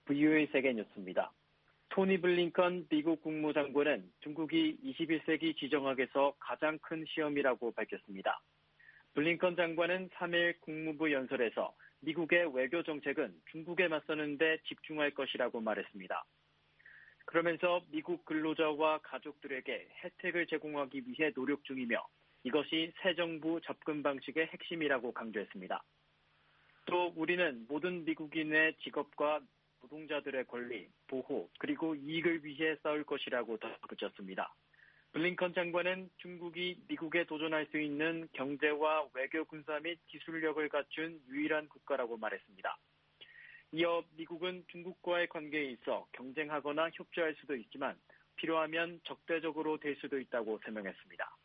VOA 세계 뉴스입니다. 토니 블링컨 미국 국무장관은 중국이 21세기 지정학에서 가장 큰 시험이라고 밝혔습니다. 블링컨 장관은 3일 국무부 연설에서 미국의 외교 정책은 중국에 맞서는 데 집중할 것이라고 말했습니다. 그러면서 미국 근로자와 가족들에게 혜택을 제공하기 위해 노력 중이며 이것이 새 정부 접근 방식의 핵심이라고 강조했습니다. 또 우리는 모든 미국인의 직업과 노동자들의 권리, 보호, 그리고 이익을 위해 싸울 것이라고 덧붙였습니다. 블링컨 장관은 중국이 미국에 도전할 수 있는 경제와 외교 군사 및 기술력을 갖춘 유일한 국가라고 말했습니다. 이어 미국은 중국과의 관계에 있어 경쟁하거나 협조할 수도 있지만 필요하면 적대적으로 될 수도 있다고 설명했습니다.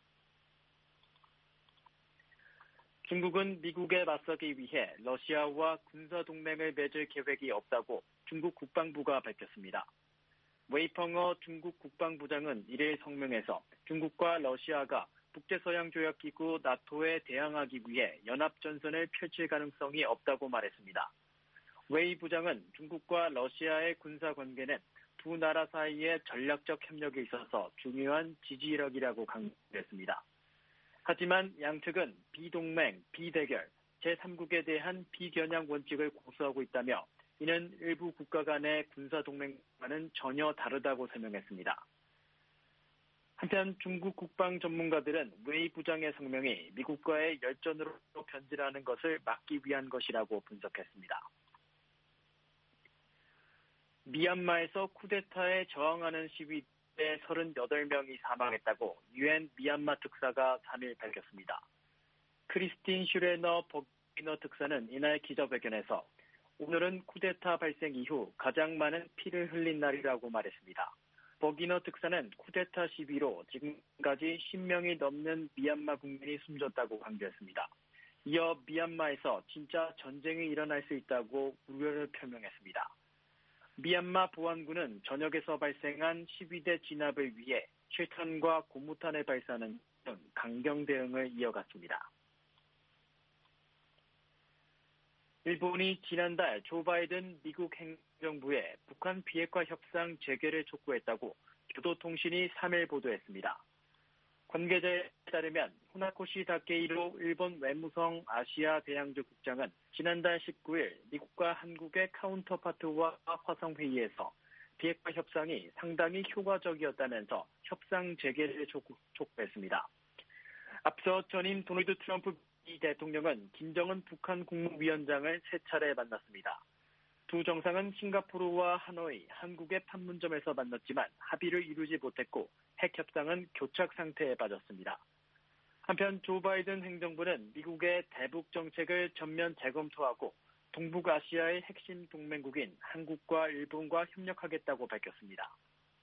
중국은 미국에 맞서기 위해 러시아와 군사동맹을 맺을 계획이 없다고 중국 국방부가 밝혔습니다. 웨이펑어 중국 국방부장은 1일 성명에서 중국과 러시아가 북대서양조약기구 나토에 대항하기 위해 연합전선을 펼칠 가능성이 없다고 말했습니다. 웨이 부장은 중국과 러시아의 군사관계는 두 나라 사이의 전략적 협력에 있어서 중요한 지지력이라고 강조했습니다. 하지만 양측은 비동맹, 비대결, 제3국에 대한 비겨냥 원칙을 고수하고 있다며 이는 일부 국가 간의 군사동맹과는 전혀 다르다고 설명했습니다. 한편 중국 국방 전문가들은 웨이 부장의 성명이 미국과의 열전으로 변질하는 것을 막기 위한 것이라고 분석했습니다. 미얀마에서 쿠데타에 저항하는 시위대 38명이 사망했다고 유엔 미얀마 특사가 3일 밝혔습니다. 크리스틴 슈레너 버기너 특사는 이날 기자회견에서 오늘은 쿠데타 발생 이후 가장 많은 피를 흘린 날이라고 말했습니다. 버기너 특사는 쿠데타 시위로 지금까지 10명이 넘는 미얀마 국민이 숨졌다고 강조했습니다. 이어 미얀마에서 진짜 전쟁이 일어날 수 있다고 우려를 표명했습니다. 미얀마 보안군은 전역에서 발생한 시위대 진압을 위해 실탄과 고무탄을 발사하는 등 강경 대응을 이어갔습니다. 일본이 지난달 조 바이든 미국 행정부에 북한 비핵화 협상 재개를 촉구했다고 교도통신이 3일 보도했습니다. 관계자에 따르면 후나코시 다케이로 일본 외무성 아시아 대양조 국장은 지난달 19일 미국과 한국의 카운터파트와 화성회의에서 비핵화 협상이 상당히 효과적이었다면서 협상 재개를 촉구했습니다. 앞서 전임 도널드 트럼프 대통령은 김정은 북한 국무위원장을 3차례 만났습니다. 두 정상은 싱가포르와 하노이, 한국의 판문점에서 만났지만 합의를 이루지 못했고 핵 협상은 교착 상태에 빠졌습니다. 한편 조 바이든 행정부는 미국의 대북 정책을 전면 재검토하고 동북아시아의 핵심 동맹국인 한국과 일본과 협력하겠다고 밝혔습니다.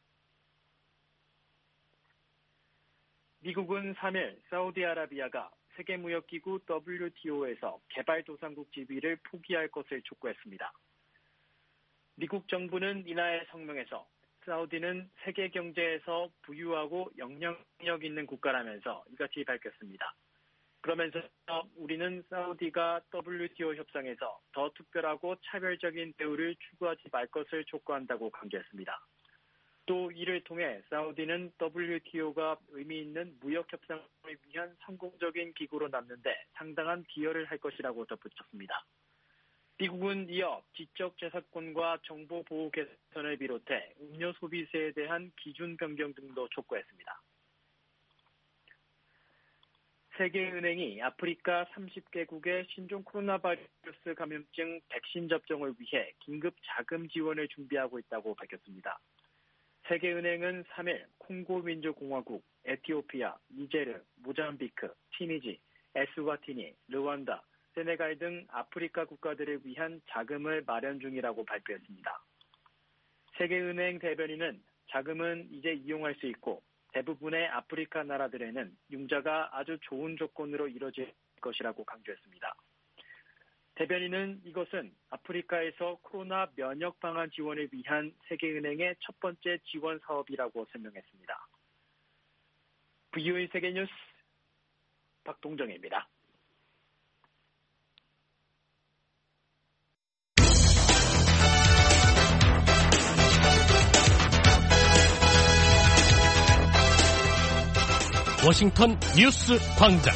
미국은 3일 사우디아라비아가 세계무역기구 WTO에서 개발도상국 지위를 포기할 것을 촉구했습니다. 미국 정부는 이날 성명에서 사우디는 세계 경제에서 부유하고 영향력 있는 국가라면서 이같이 밝혔습니다. 그러면서 우리는 사우디가 WTO 협상에서 더 특별하고 차별적인 대우를 추구하지 말 것을 촉구한다고 강조했습니다. 또 이를 통해 사우디는 WTO가 의미 있는 무역 협상을 위한 성공적인 기구로 남는데 상당한 기여를 할 것이라고 덧붙였습니다. 미국은 이어 지적 재산권과 정보 보호 개선을 비롯해 음료 소비세에 대한 기준 변경 등도 촉구했습니다. 세계은행이 아프리카 30개국의 신종 코로나 바이러스 감염증 백신 접종을 위해 긴급 자금 지원을 준비하고 있다고 밝혔습니다. 세계은행은 3일 콩고 민주공화국, 에티오피아, 니제르, 모잠비크, 티니지, 에스와티니, 르완다, 세네갈 등 아프리카 국가들을 위한 자금을 마련 중이라고 발표했습니다. 세계은행 대변인은 자금은 이제 이용할 수 있고 대부분의 아프리카 나라들에는 융자가 아주 좋은 조건으로 이뤄질 것이라고 강조했습니다. 대변인은 이것은 아프리카에서 코로나 면역 방안 지원을 위한 세계은행의 첫 번째 지원 사업이라고 설명했습니다. VOA 세계뉴스 박동정입니다. 워싱턴 뉴스 광장.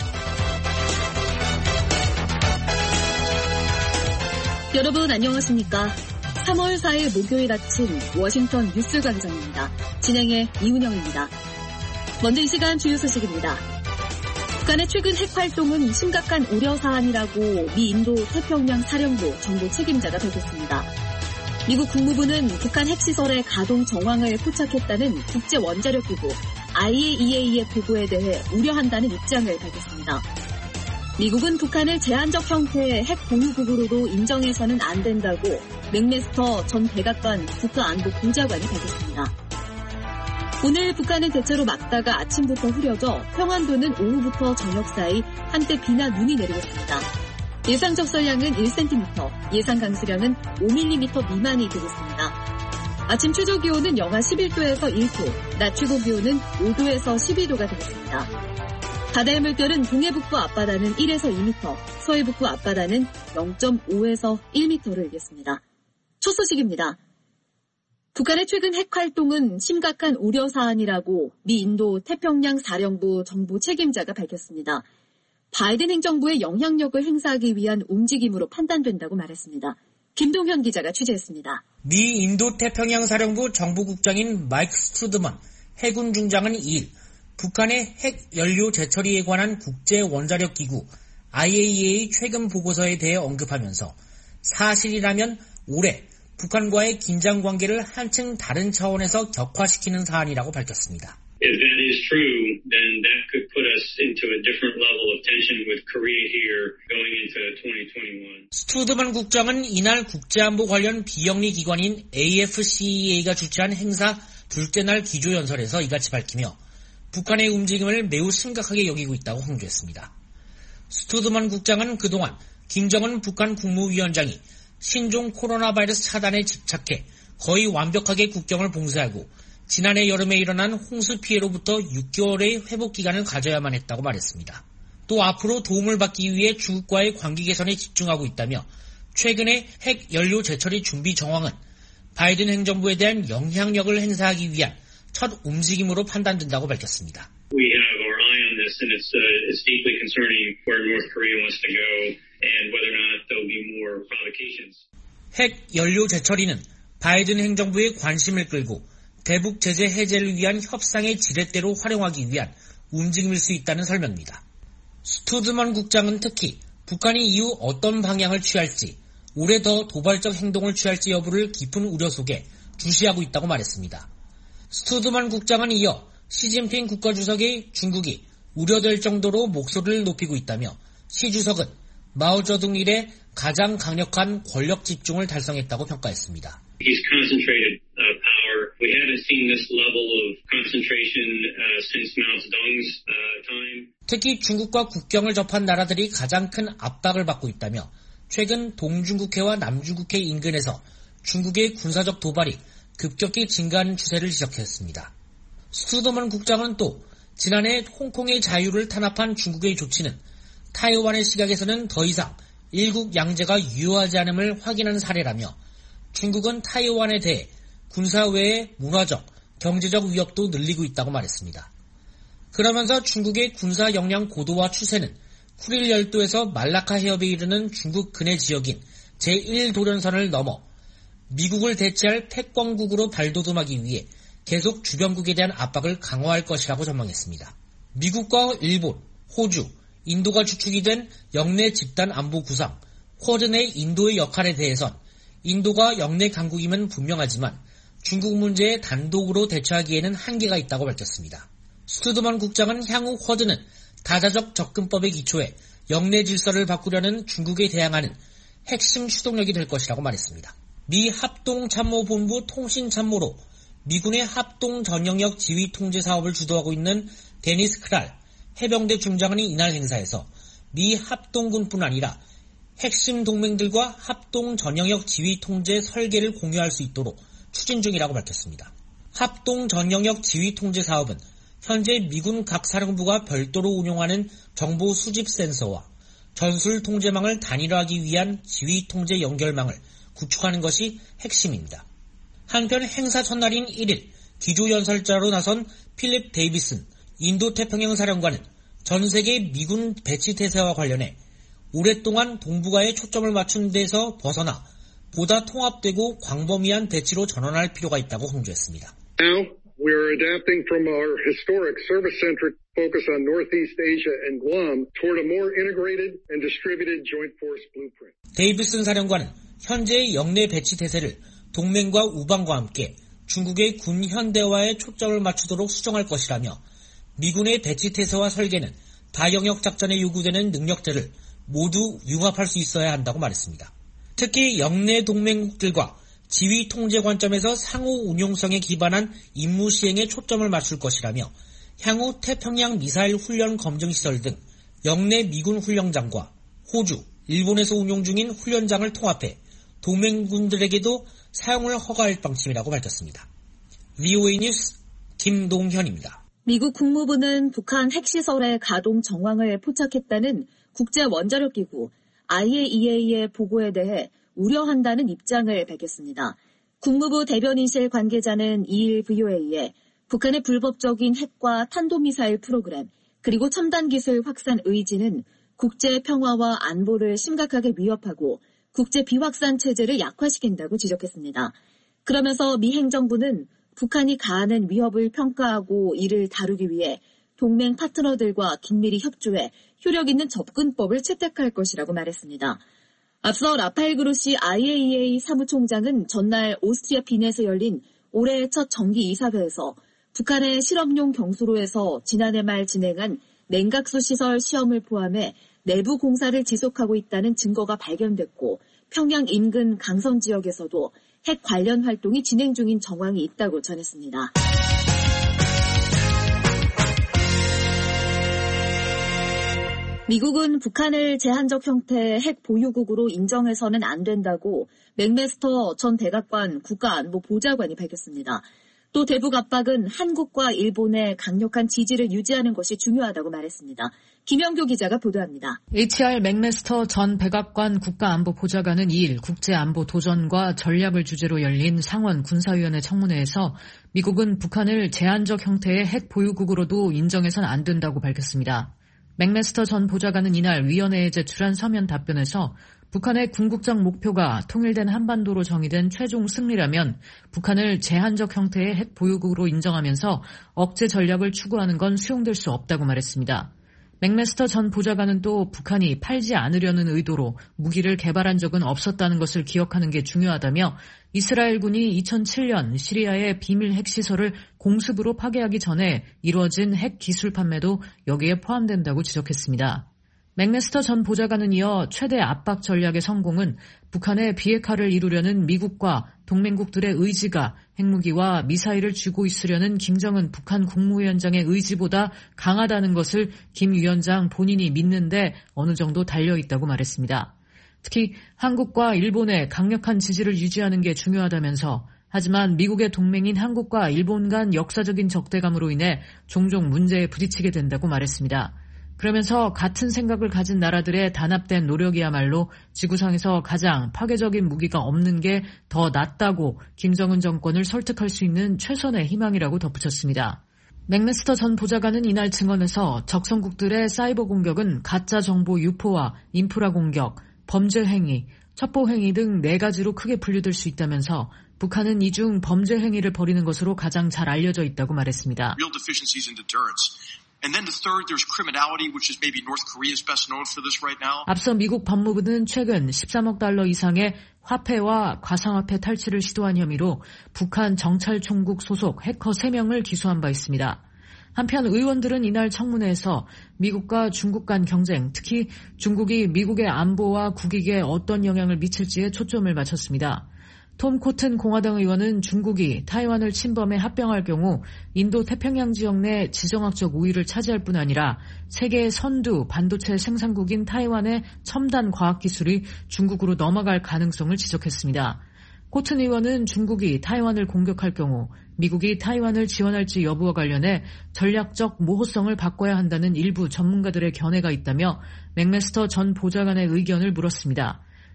여러분 안녕하십니까? 3월 4일 목요일 아침 워싱턴 뉴스 광장입니다. 진행의 이은영입니다. 먼저 이 시간 주요 소식입니다. 북한의 최근 핵 활동은 심각한 우려 사안이라고 미 인도 태평양 사령부 정보 책임자가 밝혔습니다. 미국 국무부는 북한 핵시설의 가동 정황을 포착했다는 국제원자력기구 IAEA의 보고에 대해 우려한다는 입장을 밝혔습니다. 미국은 북한을 제한적 형태의 핵 보유국으로도 인정해서는 안 된다고 맥메스터 전 백악관 국가안보보좌관이 밝혔습니다. 오늘 북한은 대체로 맑다가 아침부터 흐려져 평안도는 오후부터 저녁 사이 한때 비나 눈이 내리고 있습니다. 예상 적설량은 1cm, 예상 강수량은 5mm 미만이 되겠습니다. 아침 최저 기온은 영하 11도에서 1도, 낮 최고 기온은 5도에서 12도가 되겠습니다. 바다의 물결은 동해북부 앞바다는 1에서 2m, 서해북부 앞바다는 0.5에서 1m를 일겠습니다. 첫 소식입니다. 북한의 최근 핵 활동은 심각한 우려 사안이라고 미 인도 태평양 사령부 정보 책임자가 밝혔습니다. 바이든 행정부의 영향력을 행사하기 위한 움직임으로 판단된다고 말했습니다. 김동현 기자가 취재했습니다. 미 인도 태평양 사령부 정보국장인 마이크 스투드먼 해군 중장은 2일 북한의 핵 연료 재처리에 관한 국제원자력기구 IAEA 최근 보고서에 대해 언급하면서 사실이라면 올해 북한과의 긴장관계를 한층 다른 차원에서 격화시키는 사안이라고 밝혔습니다. If that is true, then that could put us into a different level of tension with Korea here going into 2021. 스투드먼 국장은 이날 국제안보 관련 비영리 기관인 AFCEA가 주최한 행사 둘째 날 기조연설에서 이같이 밝히며 북한의 움직임을 매우 심각하게 여기고 있다고 홍조했습니다. 스투드먼 국장은 그동안 김정은 북한 국무위원장이 신종 코로나 바이러스 차단에 집착해 거의 완벽하게 국경을 봉쇄하고 지난해 여름에 일어난 홍수 피해로부터 6개월의 회복 기간을 가져야만 했다고 말했습니다. 또 앞으로 도움을 받기 위해 중국과의 관계 개선에 집중하고 있다며 최근의 핵 연료 재처리 준비 정황은 바이든 행정부에 대한 영향력을 행사하기 위한 첫 움직임으로 판단된다고 밝혔습니다. We have our eye on this and it's deeply concerning where North Korea wants to go and whether or not there'll be more provocations. 핵 연료 재처리는 바이든 행정부의 관심을 끌고 대북 제재 해제를 위한 협상의 지렛대로 활용하기 위한 움직임일 수 있다는 설명입니다. 스투드먼 국장은 특히 북한이 이후 어떤 방향을 취할지, 올해 더 도발적 행동을 취할지 여부를 깊은 우려 속에 주시하고 있다고 말했습니다. 스투드먼 국장은 이어 시진핑 국가주석의 중국이 우려될 정도로 목소리를 높이고 있다며 시 주석은 마오쩌둥 이래 가장 강력한 권력 집중을 달성했다고 평가했습니다. He's concentrated power. We haven't seen this level of concentration since Mao Zedong's time. 특히 중국과 국경을 접한 나라들이 가장 큰 압박을 받고 있다며 최근 동중국해와 남중국해 인근에서 중국의 군사적 도발이 급격히 증가하는 추세를 지적했습니다. 스투더먼 국장은 또 지난해 홍콩의 자유를 탄압한 중국의 조치는 타이완의 시각에서는 더 이상 일국 양제가 유효하지 않음을 확인한 사례라며 중국은 타이완에 대해 군사 외에 문화적, 경제적 위협도 늘리고 있다고 말했습니다. 그러면서 중국의 군사 역량 고도화 추세는 쿠릴 열도에서 말라카 해협에 이르는 중국 근해 지역인 제1도련선을 넘어 미국을 대체할 패권국으로 발돋움하기 위해 계속 주변국에 대한 압박을 강화할 것이라고 전망했습니다. 미국과 일본, 호주, 인도가 주축이 된 영내 집단 안보 구상, 쿼드 내 인도의 역할에 대해선 인도가 영내 강국임은 분명하지만 중국 문제에 단독으로 대처하기에는 한계가 있다고 밝혔습니다. 스투드먼 국장은 향후 쿼드는 다자적 접근법에 기초해 영내 질서를 바꾸려는 중국에 대항하는 핵심 추동력이 될 것이라고 말했습니다. 미 합동참모본부 통신참모로 미군의 합동 전영역 지휘 통제 사업을 주도하고 있는 데니스 크랄 해병대 중장관이 이날 행사에서 미 합동군뿐 아니라 핵심 동맹들과 합동 전영역 지휘 통제 설계를 공유할 수 있도록 추진 중이라고 밝혔습니다. 합동 전영역 지휘 통제 사업은 현재 미군 각 사령부가 별도로 운용하는 정보 수집 센서와 전술 통제망을 단일화하기 위한 지휘 통제 연결망을 구축하는 것이 핵심입니다. 한편 행사 첫날인 1일 기조연설자로 나선 필립 데이비슨 인도태평양 사령관은 전 세계 미군 배치 태세와 관련해 오랫동안 동북아에 초점을 맞춘 데서 벗어나 보다 통합되고 광범위한 배치로 전환할 필요가 있다고 강조했습니다. Now, we are adapting from our historic service-centric focus on Northeast Asia and Guam toward a more integrated and distributed joint force blueprint. 데이비슨 사령관은 현재의 영내 배치 태세를 동맹과 우방과 함께 중국의 군 현대화에 초점을 맞추도록 수정할 것이라며 미군의 배치 태세와 설계는 다영역 작전에 요구되는 능력들을 모두 융합할 수 있어야 한다고 말했습니다. 특히 영내 동맹국들과 지휘 통제 관점에서 상호 운용성에 기반한 임무 시행에 초점을 맞출 것이라며 향후 태평양 미사일 훈련 검증시설 등 영내 미군 훈련장과 호주, 일본에서 운용 중인 훈련장을 통합해 동맹군들에게도 사용을 허가할 방침이라고 밝혔습니다. VOA 뉴스 김동현입니다. 미국 국무부는 북한 핵시설의 가동 정황을 포착했다는 국제원자력기구 IAEA의 보고에 대해 우려한다는 입장을 밝혔습니다. 국무부 대변인실 관계자는 2일 VOA에 북한의 불법적인 핵과 탄도미사일 프로그램 그리고 첨단기술 확산 의지는 국제 평화와 안보를 심각하게 위협하고 국제 비확산 체제를 약화시킨다고 지적했습니다. 그러면서 미 행정부는 북한이 가하는 위협을 평가하고 이를 다루기 위해 동맹 파트너들과 긴밀히 협조해 효력 있는 접근법을 채택할 것이라고 말했습니다. 앞서 라파엘 그로시 IAEA 사무총장은 전날 오스트리아 빈에서 열린 올해 첫 정기 이사회에서 북한의 실험용 경수로에서 지난해 말 진행한 냉각수 시설 시험을 포함해 내부 공사를 지속하고 있다는 증거가 발견됐고 평양 인근 강선 지역에서도 핵 관련 활동이 진행 중인 정황이 있다고 전했습니다. 미국은 북한을 제한적 형태의 핵 보유국으로 인정해서는 안 된다고 맥메스터 전 백악관 국가안보보좌관이 밝혔습니다. 또 대북 압박은 한국과 일본의 강력한 지지를 유지하는 것이 중요하다고 말했습니다. 김영교 기자가 보도합니다. HR 맥메스터 전 백악관 국가안보보좌관은 2일 국제안보 도전과 전략을 주제로 열린 상원 군사위원회 청문회에서 미국은 북한을 제한적 형태의 핵 보유국으로도 인정해서는 안 된다고 밝혔습니다. 맥메스터 전 보좌관은 이날 위원회에 제출한 서면 답변에서 북한의 궁극적 목표가 통일된 한반도로 정의된 최종 승리라면 북한을 제한적 형태의 핵 보유국으로 인정하면서 억제 전략을 추구하는 건 수용될 수 없다고 말했습니다. 맥메스터 전 보좌관은 또 북한이 팔지 않으려는 의도로 무기를 개발한 적은 없었다는 것을 기억하는 게 중요하다며 이스라엘군이 2007년 시리아의 비밀 핵시설을 공습으로 파괴하기 전에 이루어진 핵 기술 판매도 여기에 포함된다고 지적했습니다. 맥메스터 전 보좌관은 이어 최대 압박 전략의 성공은 북한의 비핵화를 이루려는 미국과 동맹국들의 의지가 핵무기와 미사일을 쥐고 있으려는 김정은 북한 국무위원장의 의지보다 강하다는 것을 김 위원장 본인이 믿는데 어느 정도 달려있다고 말했습니다. 특히 한국과 일본의 강력한 지지를 유지하는 게 중요하다면서 하지만 미국의 동맹인 한국과 일본 간 역사적인 적대감으로 인해 종종 문제에 부딪히게 된다고 말했습니다. 그러면서 같은 생각을 가진 나라들의 단합된 노력이야말로 지구상에서 가장 파괴적인 무기가 없는 게 더 낫다고 김정은 정권을 설득할 수 있는 최선의 희망이라고 덧붙였습니다. 맥메스터 전 보좌관은 이날 증언에서 적성국들의 사이버 공격은 가짜 정보 유포와 인프라 공격, 범죄 행위, 첩보 행위 등 4가지로 크게 분류될 수 있다면서 북한은 이 중 범죄 행위를 벌이는 것으로 가장 잘 알려져 있다고 말했습니다. Real deficiencies in deterrence. And then the third, there's criminality, which is maybe North Korea's best known for this right now. 앞서 미국 법무부는 최근 13억 달러 이상의 화폐와 가상화폐 탈취를 시도한 혐의로 북한 정찰총국 소속 해커 3명을 기소한 바 있습니다. 한편 의원들은 이날 청문회에서 미국과 중국 간 경쟁, 특히 중국이 미국의 안보와 국익에 어떤 영향을 미칠지에 초점을 맞췄습니다. 톰 코튼 공화당 의원은 중국이 타이완을 침범해 합병할 경우 인도 태평양 지역 내 지정학적 우위를 차지할 뿐 아니라 세계 선두 반도체 생산국인 타이완의 첨단 과학기술이 중국으로 넘어갈 가능성을 지적했습니다. 코튼 의원은 중국이 타이완을 공격할 경우 미국이 타이완을 지원할지 여부와 관련해 전략적 모호성을 바꿔야 한다는 일부 전문가들의 견해가 있다며 맥메스터 전 보좌관의 의견을 물었습니다.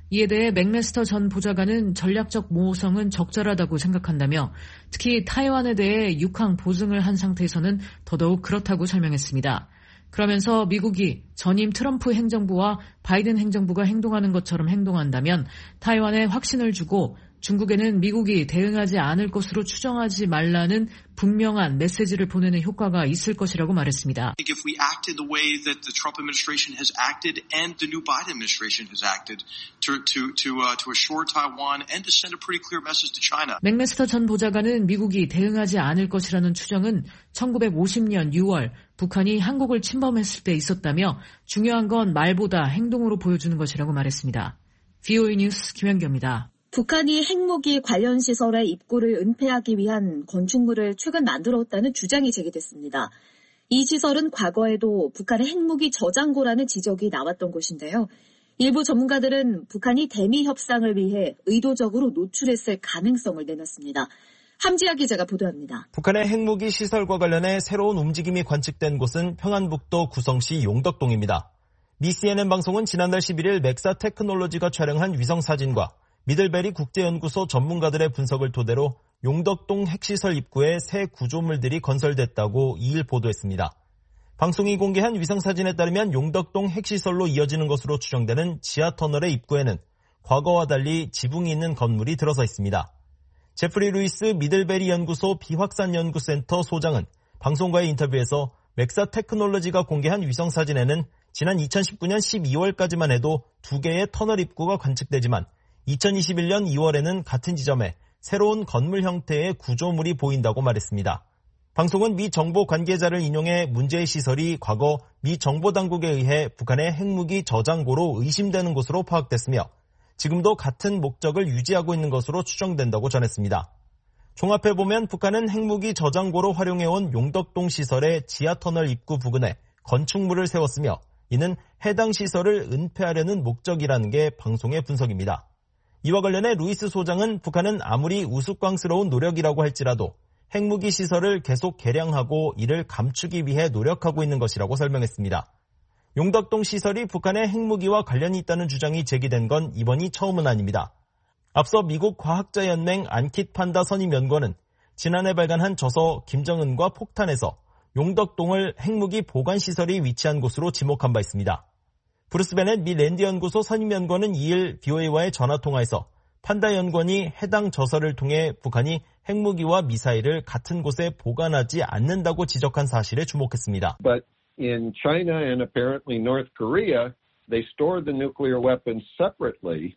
이에 대해 맥메스터 전 보좌관은 전략적 모호성은 적절하다고 생각한다며 특히 타이완에 대해 육항 보증을 한 상태에서는 더더욱 그렇다고 설명했습니다. 그러면서 미국이 전임 트럼프 행정부와 바이든 행정부가 행동하는 것처럼 행동한다면 타이완에 확신을 주고 중국에는 미국이 대응하지 않을 것으로 추정하지 말라는 분명한 메시지를 보내는 효과가 있을 것이라고 말했습니다. If we acted the way that the Trump administration has acted and the new Biden administration has acted to assure Taiwan and to send a pretty clear message to China. 맥메스터 전 보좌관은 미국이 대응하지 않을 것이라는 추정은 1950년 6월 북한이 한국을 침범했을 때 있었다며 중요한 건 말보다 행동으로 보여주는 것이라고 말했습니다. VOA 뉴스 김현경입니다. 북한이 핵무기 관련 시설의 입구를 은폐하기 위한 건축물을 최근 만들었다는 주장이 제기됐습니다. 이 시설은 과거에도 북한의 핵무기 저장고라는 지적이 나왔던 곳인데요. 일부 전문가들은 북한이 대미 협상을 위해 의도적으로 노출했을 가능성을 내놨습니다. 함지아 기자가 보도합니다. 북한의 핵무기 시설과 관련해 새로운 움직임이 관측된 곳은 평안북도 구성시 용덕동입니다. 미 CNN 방송은 지난달 11일 맥사 테크놀로지가 촬영한 위성사진과 미들베리 국제연구소 전문가들의 분석을 토대로 용덕동 핵시설 입구에 새 구조물들이 건설됐다고 2일 보도했습니다. 방송이 공개한 위성사진에 따르면 용덕동 핵시설로 이어지는 것으로 추정되는 지하터널의 입구에는 과거와 달리 지붕이 있는 건물이 들어서 있습니다. 제프리 루이스 미들베리 연구소 비확산연구센터 소장은 방송과의 인터뷰에서 맥사 테크놀로지가 공개한 위성사진에는 지난 2019년 12월까지만 해도 2개의 터널 입구가 관측되지만 2021년 2월에는 같은 지점에 새로운 건물 형태의 구조물이 보인다고 말했습니다. 방송은 미 정보 관계자를 인용해 문제의 시설이 과거 미 정보당국에 의해 북한의 핵무기 저장고로 의심되는 곳으로 파악됐으며 지금도 같은 목적을 유지하고 있는 것으로 추정된다고 전했습니다. 종합해보면 북한은 핵무기 저장고로 활용해온 용덕동 시설의 지하터널 입구 부근에 건축물을 세웠으며 이는 해당 시설을 은폐하려는 목적이라는 게 방송의 분석입니다. 이와 관련해 루이스 소장은 북한은 아무리 우스꽝스러운 노력이라고 할지라도 핵무기 시설을 계속 개량하고 이를 감추기 위해 노력하고 있는 것이라고 설명했습니다. 용덕동 시설이 북한의 핵무기와 관련이 있다는 주장이 제기된 건 이번이 처음은 아닙니다. 앞서 미국 과학자연맹 안킷 판다 선임연구원은 지난해 발간한 저서 김정은과 폭탄에서 용덕동을 핵무기 보관시설이 위치한 곳으로 지목한 바 있습니다. 브루스 베넷 미 랜드 연구소 선임연구원은 2일 VOA와의 전화통화에서 판다 연구원이 해당 저서를 통해 북한이 핵무기와 미사일을 같은 곳에 보관하지 않는다고 지적한 사실에 주목했습니다. But in China and apparently North Korea, they store the nuclear weapons separately.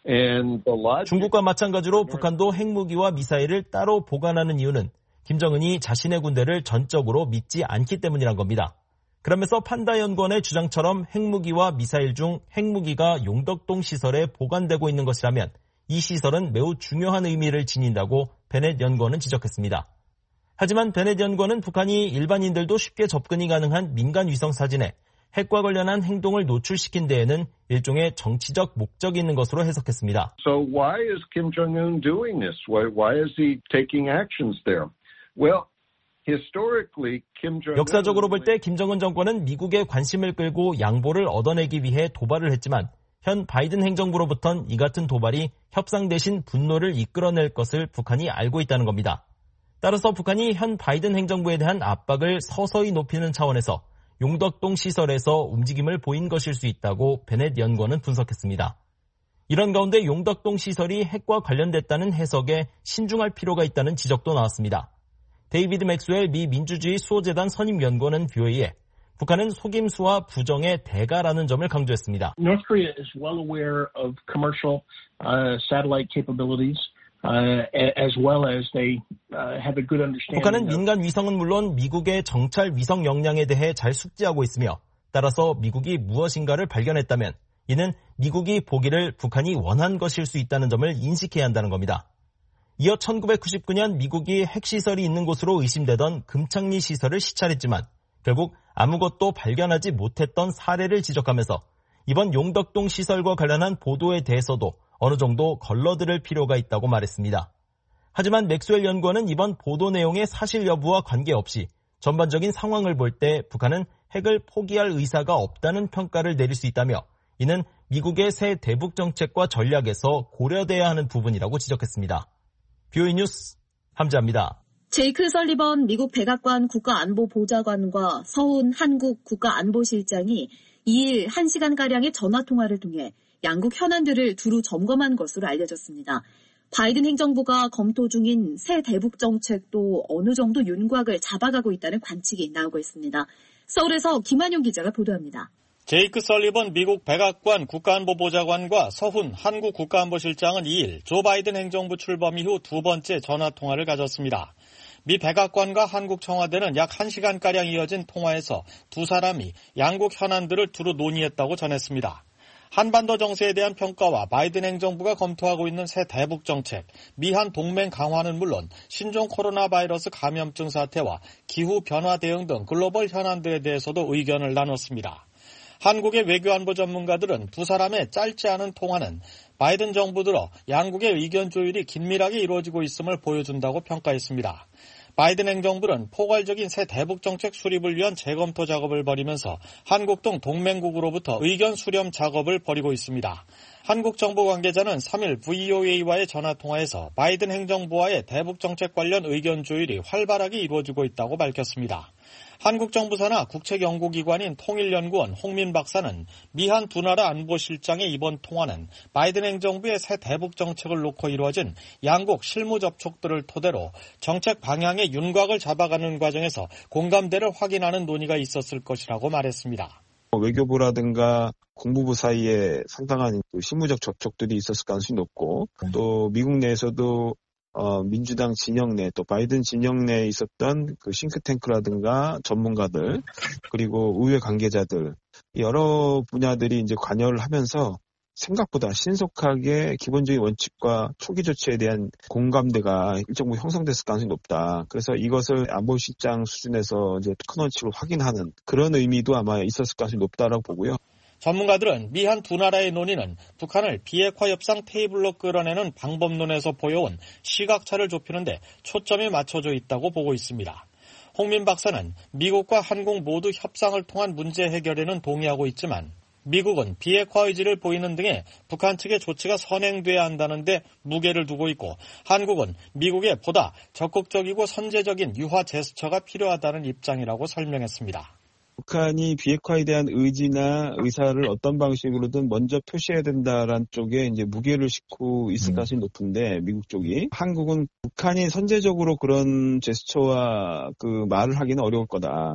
중국과 마찬가지로 북한도 핵무기와 미사일을 따로 보관하는 이유는 김정은이 자신의 군대를 전적으로 믿지 않기 때문이란 겁니다. 그러면서 판다 연구원의 주장처럼 핵무기와 미사일 중 핵무기가 용덕동 시설에 보관되고 있는 것이라면 이 시설은 매우 중요한 의미를 지닌다고 베넷 연구원은 지적했습니다. 하지만 베넷 연구원은 북한이 일반인들도 쉽게 접근이 가능한 민간 위성 사진에 핵과 관련한 행동을 노출시킨 데에는 일종의 정치적 목적이 있는 것으로 해석했습니다. So why is Kim Jong-un doing this? Why is he taking actions there? Well, historically, Kim Jong-un... 역사적으로 볼 때 김정은 정권은 미국의 관심을 끌고 양보를 얻어내기 위해 도발을 했지만 현 바이든 행정부로부턴 이 같은 도발이 협상 대신 분노를 이끌어낼 것을 북한이 알고 있다는 겁니다. 따라서 북한이 현 바이든 행정부에 대한 압박을 서서히 높이는 차원에서 용덕동 시설에서 움직임을 보인 것일 수 있다고 베넷 연구원은 분석했습니다. 이런 가운데 용덕동 시설이 핵과 관련됐다는 해석에 신중할 필요가 있다는 지적도 나왔습니다. 데이비드 맥스웰 미 민주주의 수호재단 선임연구원은 VOA에 북한은 속임수와 부정의 대가라는 점을 강조했습니다. North Korea is well aware of commercial satellite capabilities. As well as they have a good understanding. 북한은 민간 위성은 물론 미국의 정찰 위성 역량에 대해 잘 숙지하고 있으며 따라서 미국이 무엇인가를 발견했다면 이는 미국이 보기를 북한이 원한 것일 수 있다는 점을 인식해야 한다는 겁니다. 이어 1999년 미국이 핵시설이 있는 곳으로 의심되던 금창리 시설을 시찰했지만 결국 아무것도 발견하지 못했던 사례를 지적하면서 이번 용덕동 시설과 관련한 보도에 대해서도 어느 정도 걸러들을 필요가 있다고 말했습니다. 하지만 맥스웰 연구원은 이번 보도 내용의 사실 여부와 관계없이 전반적인 상황을 볼 때 북한은 핵을 포기할 의사가 없다는 평가를 내릴 수 있다며 이는 미국의 새 대북 정책과 전략에서 고려돼야 하는 부분이라고 지적했습니다. BOE 뉴스 함재합니다. 제이크 설리번 미국 백악관 국가안보보좌관과 서훈 한국 국가안보실장이 2일 1시간가량의 전화통화를 통해 양국 현안들을 두루 점검한 것으로 알려졌습니다. 바이든 행정부가 검토 중인 새 대북 정책도 어느 정도 윤곽을 잡아가고 있다는 관측이 나오고 있습니다. 서울에서 김한용 기자가 보도합니다. 제이크 설리번 미국 백악관 국가안보보좌관과 서훈 한국 국가안보실장은 2일 조 바이든 행정부 출범 이후 두 번째 전화통화를 가졌습니다. 미 백악관과 한국 청와대는 약 1시간가량 이어진 통화에서 두 사람이 양국 현안들을 두루 논의했다고 전했습니다. 한반도 정세에 대한 평가와 바이든 행정부가 검토하고 있는 새 대북 정책, 미한 동맹 강화는 물론 신종 코로나 바이러스 감염증 사태와 기후 변화 대응 등 글로벌 현안들에 대해서도 의견을 나눴습니다. 한국의 외교안보 전문가들은 두 사람의 짧지 않은 통화는 바이든 정부 들어 양국의 의견 조율이 긴밀하게 이루어지고 있음을 보여준다고 평가했습니다. 바이든 행정부는 포괄적인 새 대북 정책 수립을 위한 재검토 작업을 벌이면서 한국 등 동맹국으로부터 의견 수렴 작업을 벌이고 있습니다. 한국 정부 관계자는 3일 VOA와의 전화통화에서 바이든 행정부와의 대북 정책 관련 의견 조율이 활발하게 이루어지고 있다고 밝혔습니다. 한국 정부 산하 국책연구기관인 통일연구원 홍민 박사는 미한 두 나라 안보실장의 이번 통화는 바이든 행정부의 새 대북 정책을 놓고 이루어진 양국 실무 접촉들을 토대로 정책 방향의 윤곽을 잡아가는 과정에서 공감대를 확인하는 논의가 있었을 것이라고 말했습니다. 외교부라든가 국무부 사이에 상당한 실무적 접촉들이 있었을 가능성이 높고 또 미국 내에서도 민주당 진영 내 또 바이든 진영 내에 있었던 그 싱크탱크라든가 전문가들 그리고 의회 관계자들 여러 분야들이 이제 관여를 하면서 생각보다 신속하게 기본적인 원칙과 초기 조치에 대한 공감대가 일정 부분 형성됐을 가능성이 높다. 그래서 이것을 안보실장 수준에서 이제 큰 원칙을 확인하는 그런 의미도 아마 있었을 가능성이 높다라고 보고요. 전문가들은 미한 두 나라의 논의는 북한을 비핵화 협상 테이블로 끌어내는 방법론에서 보여온 시각차를 좁히는데 초점이 맞춰져 있다고 보고 있습니다. 홍민 박사는 미국과 한국 모두 협상을 통한 문제 해결에는 동의하고 있지만 미국은 비핵화 의지를 보이는 등의 북한 측의 조치가 선행돼야 한다는데 무게를 두고 있고 한국은 미국의 보다 적극적이고 선제적인 유화 제스처가 필요하다는 입장이라고 설명했습니다. 북한이 비핵화에 대한 의지나 의사를 어떤 방식으로든 먼저 표시해야 된다라는 쪽에 이제 무게를 싣고 있을 가능성이 높은데 미국 쪽이 한국은 북한이 선제적으로 그런 제스처와 그 말을 하기는 어려울 거다.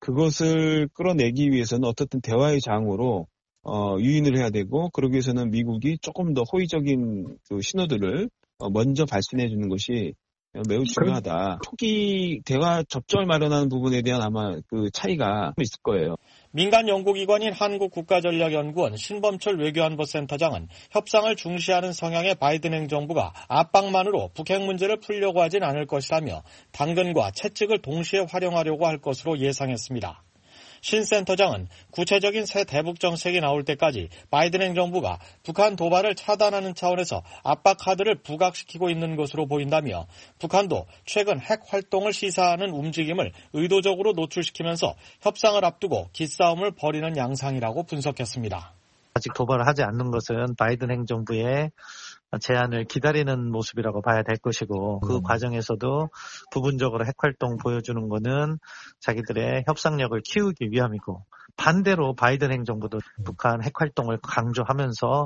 그것을 끌어내기 위해서는 어떻든 대화의 장으로 유인을 해야 되고 그러기 위해서는 미국이 조금 더 호의적인 그 신호들을 먼저 발신해 주는 것이 매우 중요하다. 초기 대화 접점을 마련하는 부분에 대한 아마 그 차이가 있을 거예요. 민간 연구기관인 한국국가전략연구원 신범철 외교안보센터장은 협상을 중시하는 성향의 바이든 행정부가 압박만으로 북핵 문제를 풀려고 하진 않을 것이라며 당근과 채찍을 동시에 활용하려고 할 것으로 예상했습니다. 신 센터장은 구체적인 새 대북 정책이 나올 때까지 바이든 행정부가 북한 도발을 차단하는 차원에서 압박 카드를 부각시키고 있는 것으로 보인다며 북한도 최근 핵 활동을 시사하는 움직임을 의도적으로 노출시키면서 협상을 앞두고 기싸움을 벌이는 양상이라고 분석했습니다. 아직 도발을 하지 않는 것은 바이든 행정부의 제안을 기다리는 모습이라고 봐야 될 것이고 그 과정에서도 부분적으로 핵활동 보여주는 것은 자기들의 협상력을 키우기 위함이고 반대로 바이든 행정부도 북한 핵활동을 강조하면서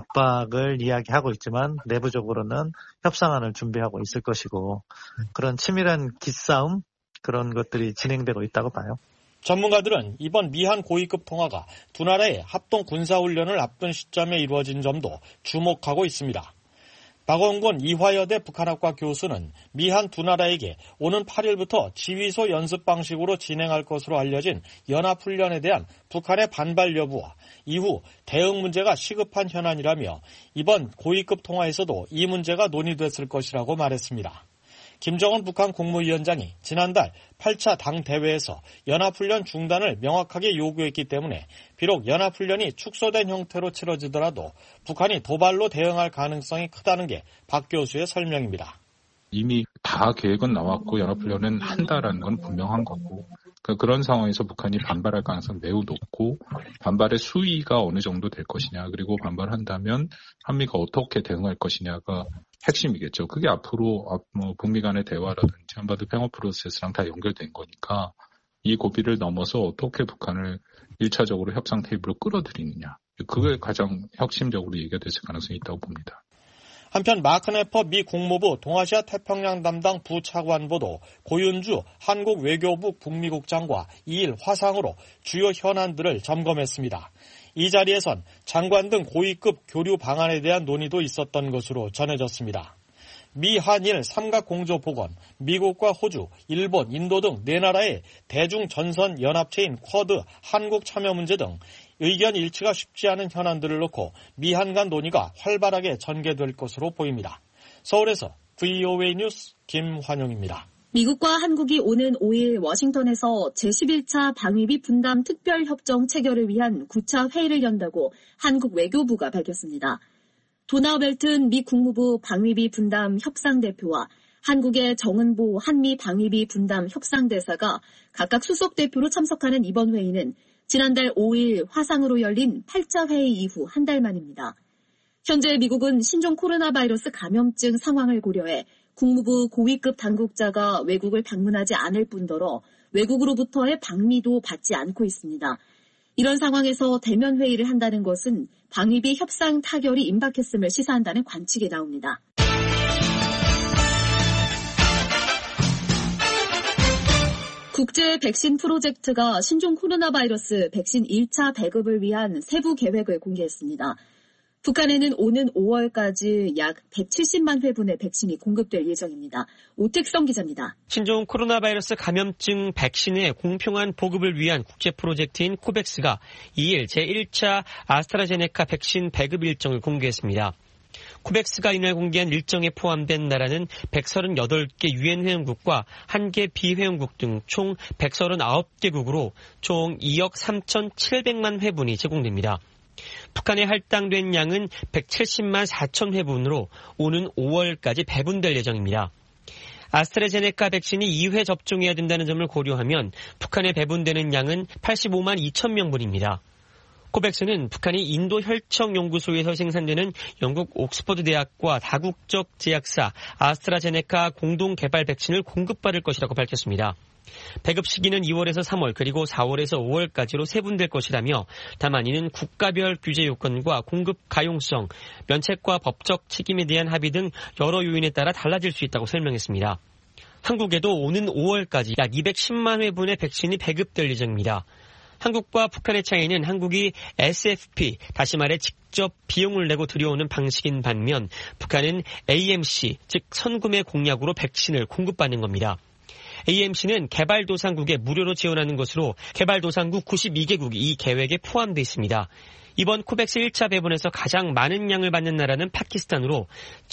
압박을 이야기하고 있지만 내부적으로는 협상안을 준비하고 있을 것이고 그런 치밀한 기싸움 그런 것들이 진행되고 있다고 봐요. 전문가들은 이번 미한 고위급 통화가 두 나라의 합동 군사훈련을 앞둔 시점에 이루어진 점도 주목하고 있습니다. 박원곤 이화여대 북한학과 교수는 미한 두 나라에게 오는 8일부터 지휘소 연습 방식으로 진행할 것으로 알려진 연합훈련에 대한 북한의 반발 여부와 이후 대응 문제가 시급한 현안이라며 이번 고위급 통화에서도 이 문제가 논의됐을 것이라고 말했습니다. 김정은 북한 국무위원장이 지난달 8차 당대회에서 연합훈련 중단을 명확하게 요구했기 때문에 비록 연합훈련이 축소된 형태로 치러지더라도 북한이 도발로 대응할 가능성이 크다는 게 박 교수의 설명입니다. 이미 다 계획은 나왔고 연합훈련은 한다라는 건 분명한 거고 그런 상황에서 북한이 반발할 가능성이 매우 높고 반발의 수위가 어느 정도 될 것이냐 그리고 반발한다면 한미가 어떻게 대응할 것이냐가 핵심이겠죠. 그게 앞으로 북미 간의 대화라든지 한반도 평화 프로세스랑 다 연결된 거니까 이 고비를 넘어서 어떻게 북한을 1차적으로 협상 테이블로 끌어들이느냐. 그게 가장 핵심적으로 얘기가 됐을 가능성이 있다고 봅니다. 한편 마크 네퍼 미 국무부 동아시아 태평양 담당 부차관보도 고윤주 한국 외교부 북미국장과 2일 화상으로 주요 현안들을 점검했습니다. 이 자리에선 장관 등 고위급 교류 방안에 대한 논의도 있었던 것으로 전해졌습니다. 미, 한일 삼각공조보건, 미국과 호주, 일본, 인도 등 4나라의 대중전선연합체인 쿼드 한국 참여 문제 등 의견 일치가 쉽지 않은 현안들을 놓고 미한 간 논의가 활발하게 전개될 것으로 보입니다. 서울에서 VOA 뉴스 김환용입니다. 미국과 한국이 오는 5일 워싱턴에서 제11차 방위비 분담 특별협정 체결을 위한 9차 회의를 연다고 한국 외교부가 밝혔습니다. 도나우 벨튼 미 국무부 방위비 분담 협상대표와 한국의 정은보 한미 방위비 분담 협상대사가 각각 수석대표로 참석하는 이번 회의는 지난달 5일 화상으로 열린 8차 회의 이후 한 달 만입니다. 현재 미국은 신종 코로나 바이러스 감염증 상황을 고려해 국무부 고위급 당국자가 외국을 방문하지 않을 뿐더러 외국으로부터의 방미도 받지 않고 있습니다. 이런 상황에서 대면 회의를 한다는 것은 방위비 협상 타결이 임박했음을 시사한다는 관측이 나옵니다. 국제 백신 프로젝트가 신종 코로나 바이러스 백신 1차 배급을 위한 세부 계획을 공개했습니다. 북한에는 오는 5월까지 약 170만 회분의 백신이 공급될 예정입니다. 오택성 기자입니다. 신종 코로나 바이러스 감염증 백신의 공평한 보급을 위한 국제 프로젝트인 코백스가 2일 제1차 아스트라제네카 백신 배급 일정을 공개했습니다. 코백스가 이날 공개한 일정에 포함된 나라는 138개 유엔 회원국과 1개 비회원국 등 총 139개국으로 총 2억 3,700만 회분이 제공됩니다. 북한에 할당된 양은 170만 4천 회분으로 오는 5월까지 배분될 예정입니다. 아스트라제네카 백신이 2회 접종해야 된다는 점을 고려하면 북한에 배분되는 양은 85만 2천 명분입니다. 코백스는 북한이 인도 혈청연구소에서 생산되는 영국 옥스퍼드 대학과 다국적 제약사 아스트라제네카 공동 개발 백신을 공급받을 것이라고 밝혔습니다. 배급 시기는 2월에서 3월 그리고 4월에서 5월까지로 세분될 것이라며 다만 이는 국가별 규제 요건과 공급 가용성, 면책과 법적 책임에 대한 합의 등 여러 요인에 따라 달라질 수 있다고 설명했습니다. 한국에도 오는 5월까지 약 210만 회분의 백신이 배급될 예정입니다. 한국과 북한의 차이는 한국이 SFP, 다시 말해 직접 비용을 내고 들여오는 방식인 반면 북한은 AMC, 즉 선구매 공약으로 백신을 공급받는 겁니다. AMC는 개발도상국에 무료로 지원하는 것으로 개발도상국 92개국이 이 계획에 포함되어 있습니다. 이번 코백스 1차 배분에서 가장 많은 양을 받는 나라는 파키스탄으로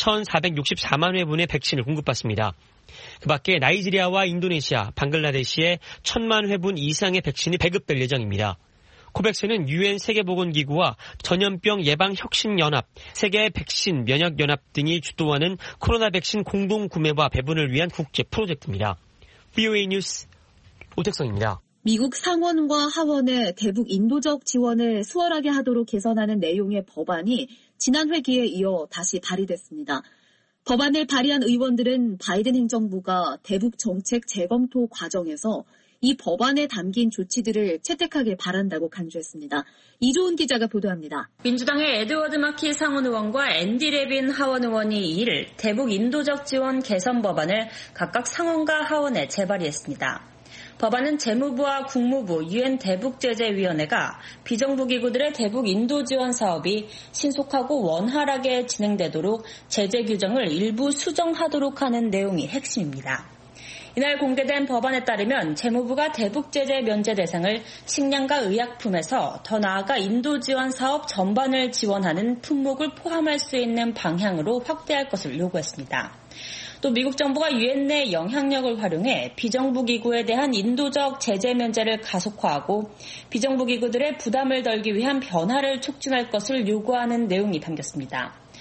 1,464만 회분의 백신을 공급받습니다. 그 밖에 나이지리아와 인도네시아, 방글라데시에 1,000만 회분 이상의 백신이 배급될 예정입니다. 코백스는 유엔 세계보건기구와 전염병 예방혁신연합, 세계 백신 면역연합 등이 주도하는 코로나 백신 공동구매와 배분을 위한 국제 프로젝트입니다. VOA 뉴스 오택성입니다. 미국 상원과 하원의 대북 인도적 지원을 수월하게 하도록 개선하는 내용의 법안이 지난 회기에 이어 다시 발의됐습니다. 법안을 발의한 의원들은 바이든 행정부가 대북 정책 재검토 과정에서 이 법안에 담긴 조치들을 채택하길 바란다고 간주했습니다. 이조은 기자가 보도합니다. 민주당의 에드워드 마키 상원 의원과 앤디 레빈 하원 의원이 2일 대북 인도적 지원 개선 법안을 각각 상원과 하원에 재발의했습니다. 법안은 재무부와 국무부, 유엔 대북제재위원회가 비정부기구들의 대북 인도 지원 사업이 신속하고 원활하게 진행되도록 제재 규정을 일부 수정하도록 하는 내용이 핵심입니다. 이날 공개된 법안에 따르면 재무부가 대북제재 면제 대상을 식량과 의약품에서 더 나아가 인도 지원 사업 전반을 지원하는 품목을 포함할 수 있는 방향으로 확대할 것을 요구했습니다. 또 미국 정부가 유엔 내 영향력을 활용해 비정부 기구에 대한 인도적 제재 면제를 가속화하고 비정부 기구들의 부담을 덜기 위한 변화를 촉진할 것을 요구하는 내용이 담겼습니다.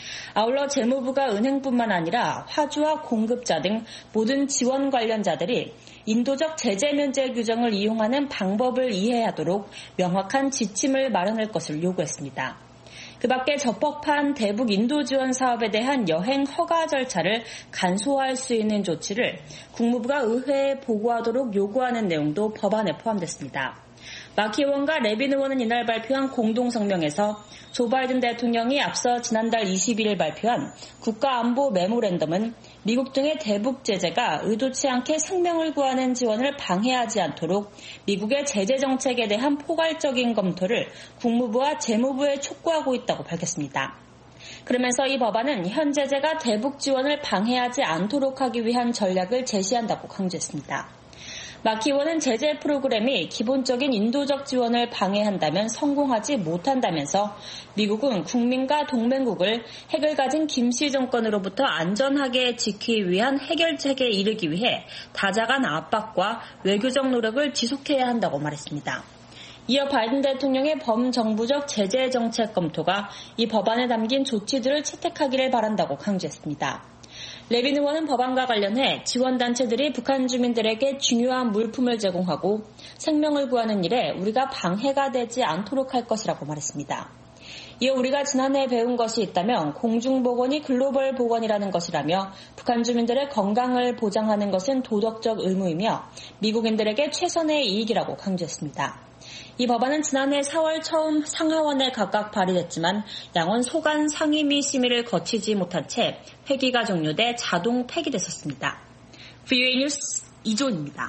아울러 재무부가 은행뿐만 아니라 화주와 공급자 등 모든 지원 관련자들이 인도적 제재 면제 규정을 이용하는 방법을 이해하도록 명확한 지침을 마련할 것을 요구했습니다. 그 밖에 적법한 대북 인도 지원 사업에 대한 여행 허가 절차를 간소화할 수 있는 조치를 국무부가 의회에 보고하도록 요구하는 내용도 법안에 포함됐습니다. 마키 의원과 레빈 의원은 이날 발표한 공동성명에서 조 바이든 대통령이 앞서 지난달 21일 발표한 국가안보 메모랜덤은 미국 등의 대북 제재가 의도치 않게 생명을 구하는 지원을 방해하지 않도록 미국의 제재 정책에 대한 포괄적인 검토를 국무부와 재무부에 촉구하고 있다고 밝혔습니다. 그러면서 이 법안은 현 제재가 대북 지원을 방해하지 않도록 하기 위한 전략을 제시한다고 강조했습니다. 마키 의원은 제재 프로그램이 기본적인 인도적 지원을 방해한다면 성공하지 못한다면서 미국은 국민과 동맹국을 핵을 가진 김씨 정권으로부터 안전하게 지키기 위한 해결책에 이르기 위해 다자간 압박과 외교적 노력을 지속해야 한다고 말했습니다. 이어 바이든 대통령의 범정부적 제재 정책 검토가 이 법안에 담긴 조치들을 채택하기를 바란다고 강조했습니다. 레빈 의원은 법안과 관련해 지원단체들이 북한 주민들에게 중요한 물품을 제공하고 생명을 구하는 일에 우리가 방해가 되지 않도록 할 것이라고 말했습니다. 이어 우리가 지난해 배운 것이 있다면 공중보건이 글로벌 보건이라는 것이라며 북한 주민들의 건강을 보장하는 것은 도덕적 의무이며 미국인들에게 최선의 이익이라고 강조했습니다. 이 법안은 지난해 4월 처음 상하원에 각각 발의됐지만 양원 소관 상임위 심의를 거치지 못한 채 회기가 종료돼 자동 폐기됐었습니다. VOA 뉴스 이조은입니다.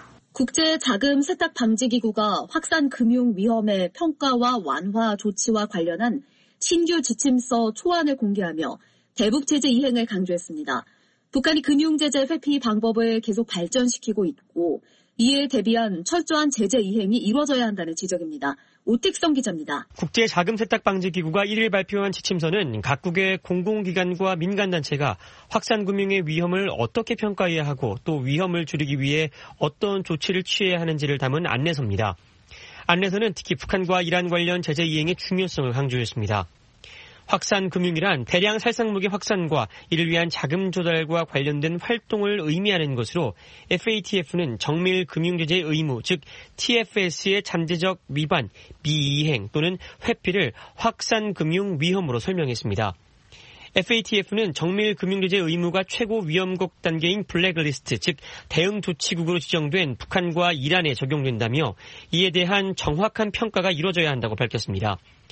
국제자금세탁방지기구가 확산 금융 위험의 평가와 완화 조치와 관련한 신규 지침서 초안을 공개하며 대북 제재 이행을 강조했습니다. 북한이 금융제재 회피 방법을 계속 발전시키고 있고 이에 대비한 철저한 제재 이행이 이루어져야 한다는 지적입니다. 오택성 기자입니다. 국제자금세탁방지기구가 1일 발표한 지침서는 각국의 공공기관과 민간단체가 확산금융의 위험을 어떻게 평가해야 하고 또 위험을 줄이기 위해 어떤 조치를 취해야 하는지를 담은 안내서입니다. 안내서는 특히 북한과 이란 관련 제재 이행의 중요성을 강조했습니다. 확산금융이란 대량 살상무기 확산과 이를 위한 자금 조달과 관련된 활동을 의미하는 것으로 FATF는 정밀 금융제재 의무, 즉 TFS의 잠재적 위반, 미이행 또는 회피를 확산금융 위험으로 설명했습니다. FATF는 정밀 금융제재 의무가 최고 위험국 단계인 블랙리스트, 즉 대응 조치국으로 지정된 북한과 이란에 적용된다며 이에 대한 정확한 평가가 이루어져야 한다고 밝혔습니다.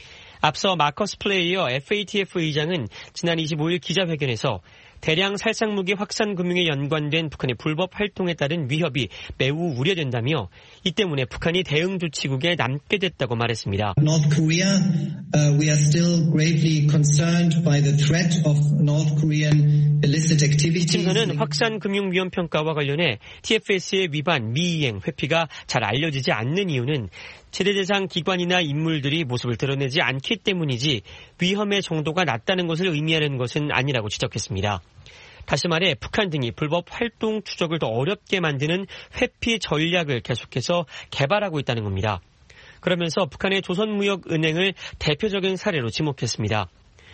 앞서 마커스 플레이어 FATF 의장은 지난 25일 기자회견에서 대량 살상무기 확산금융에 연관된 북한의 불법 활동에 따른 위협이 매우 우려된다며 이 때문에 북한이 대응 조치국에 남게 됐다고 말했습니다. North Korea, we are still gravely concerned by the threat of North Korean illicit activities. 지침서는 확산금융 위험 평가와 관련해 TFS의 위반, 미이행, 회피가 잘 알려지지 않는 이유는 제재 대상 기관이나 인물들이 모습을 드러내지 않기 때문이지 위험의 정도가 낮다는 것을 의미하는 것은 아니라고 지적했습니다. 다시 말해 북한 등이 불법 활동 추적을 더 어렵게 만드는 회피 전략을 계속해서 개발하고 있다는 겁니다. 그러면서 북한의 조선무역은행을 대표적인 사례로 지목했습니다.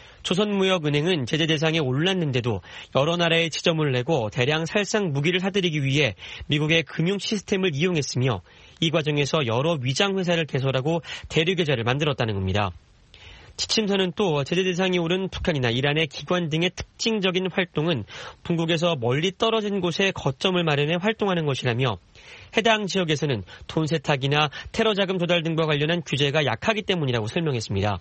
조선무역은행은 제재 대상에 올랐는데도 여러 나라에 지점을 내고 대량 살상 무기를 사들이기 위해 미국의 금융 시스템을 이용했으며 이 과정에서 여러 위장회사를 개설하고 대리계좌를 만들었다는 겁니다. 지침서는 또 제재 대상이 오른 북한이나 이란의 기관 등의 특징적인 활동은 본국에서 멀리 떨어진 곳에 거점을 마련해 활동하는 것이라며 해당 지역에서는 돈 세탁이나 테러 자금 조달 등과 관련한 규제가 약하기 때문이라고 설명했습니다.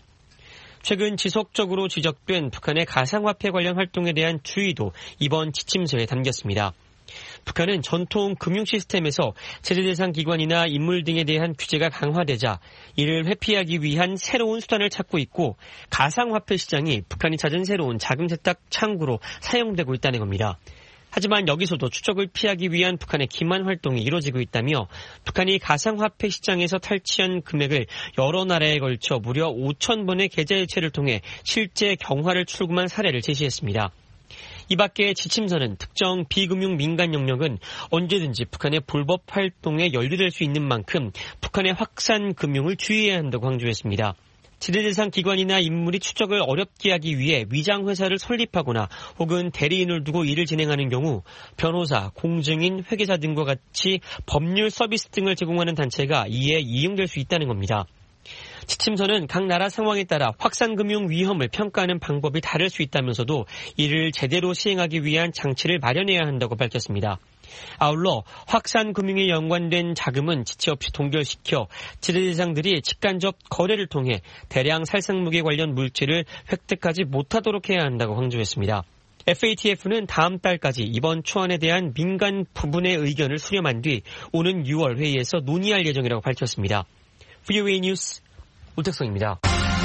최근 지속적으로 지적된 북한의 가상화폐 관련 활동에 대한 주의도 이번 지침서에 담겼습니다. 북한은 전통 금융 시스템에서 제재 대상 기관이나 인물 등에 대한 규제가 강화되자 이를 회피하기 위한 새로운 수단을 찾고 있고 가상화폐 시장이 북한이 찾은 새로운 자금 세탁 창구로 사용되고 있다는 겁니다. 하지만 여기서도 추적을 피하기 위한 북한의 기만 활동이 이루어지고 있다며 북한이 가상화폐 시장에서 탈취한 금액을 여러 나라에 걸쳐 무려 5,000번의 계좌이체를 통해 실제 경화를 출금한 사례를 제시했습니다. 이 밖에 지침서는 특정 비금융 민간 영역은 언제든지 북한의 불법 활동에 연루될 수 있는 만큼 북한의 확산 금융을 주의해야 한다고 강조했습니다. 지대 대상 기관이나 인물이 추적을 어렵게 하기 위해 위장 회사를 설립하거나 혹은 대리인을 두고 일을 진행하는 경우 변호사, 공증인, 회계사 등과 같이 법률 서비스 등을 제공하는 단체가 이에 이용될 수 있다는 겁니다. 지침서는 각 나라 상황에 따라 확산금융 위험을 평가하는 방법이 다를 수 있다면서도 이를 제대로 시행하기 위한 장치를 마련해야 한다고 밝혔습니다. 아울러 확산금융에 연관된 자금은 지체 없이 동결시켜 지대 대상들이 직간접 거래를 통해 대량 살상무기 관련 물질을 획득하지 못하도록 해야 한다고 강조했습니다. FATF는 다음 달까지 이번 초안에 대한 민간 부분의 의견을 수렴한 뒤 오는 6월 회의에서 논의할 예정이라고 밝혔습니다. VOA 뉴스 우택성입니다.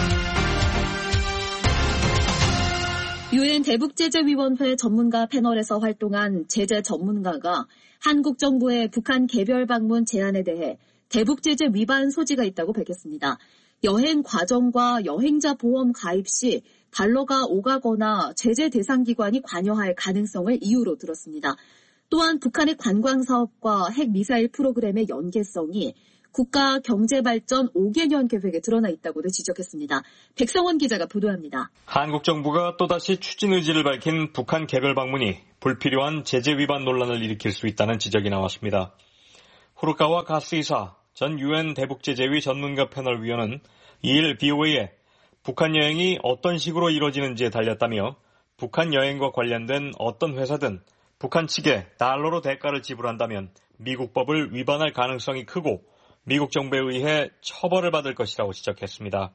유엔 대북제재위원회 전문가 패널에서 활동한 제재 전문가가 한국 정부의 북한 개별 방문 제안에 대해 대북제재 위반 소지가 있다고 밝혔습니다. 여행 과정과 여행자 보험 가입 시 달러가 오가거나 제재 대상 기관이 관여할 가능성을 이유로 들었습니다. 또한 북한의 관광사업과 핵미사일 프로그램의 연계성이 국가 경제발전 5개년 계획에 드러나 있다고도 지적했습니다. 백성원 기자가 보도합니다. 한국 정부가 또다시 추진 의지를 밝힌 북한 개별 방문이 불필요한 제재 위반 논란을 일으킬 수 있다는 지적이 나왔습니다. 후르카와 가스이사 전 유엔 대북제재위 전문가 패널 위원은 2일 BOA에 북한 여행이 어떤 식으로 이루어지는지에 달렸다며 북한 여행과 관련된 어떤 회사든 북한 측에 달러로 대가를 지불한다면 미국 법을 위반할 가능성이 크고 미국 정부에 의해 처벌을 받을 것이라고 지적했습니다.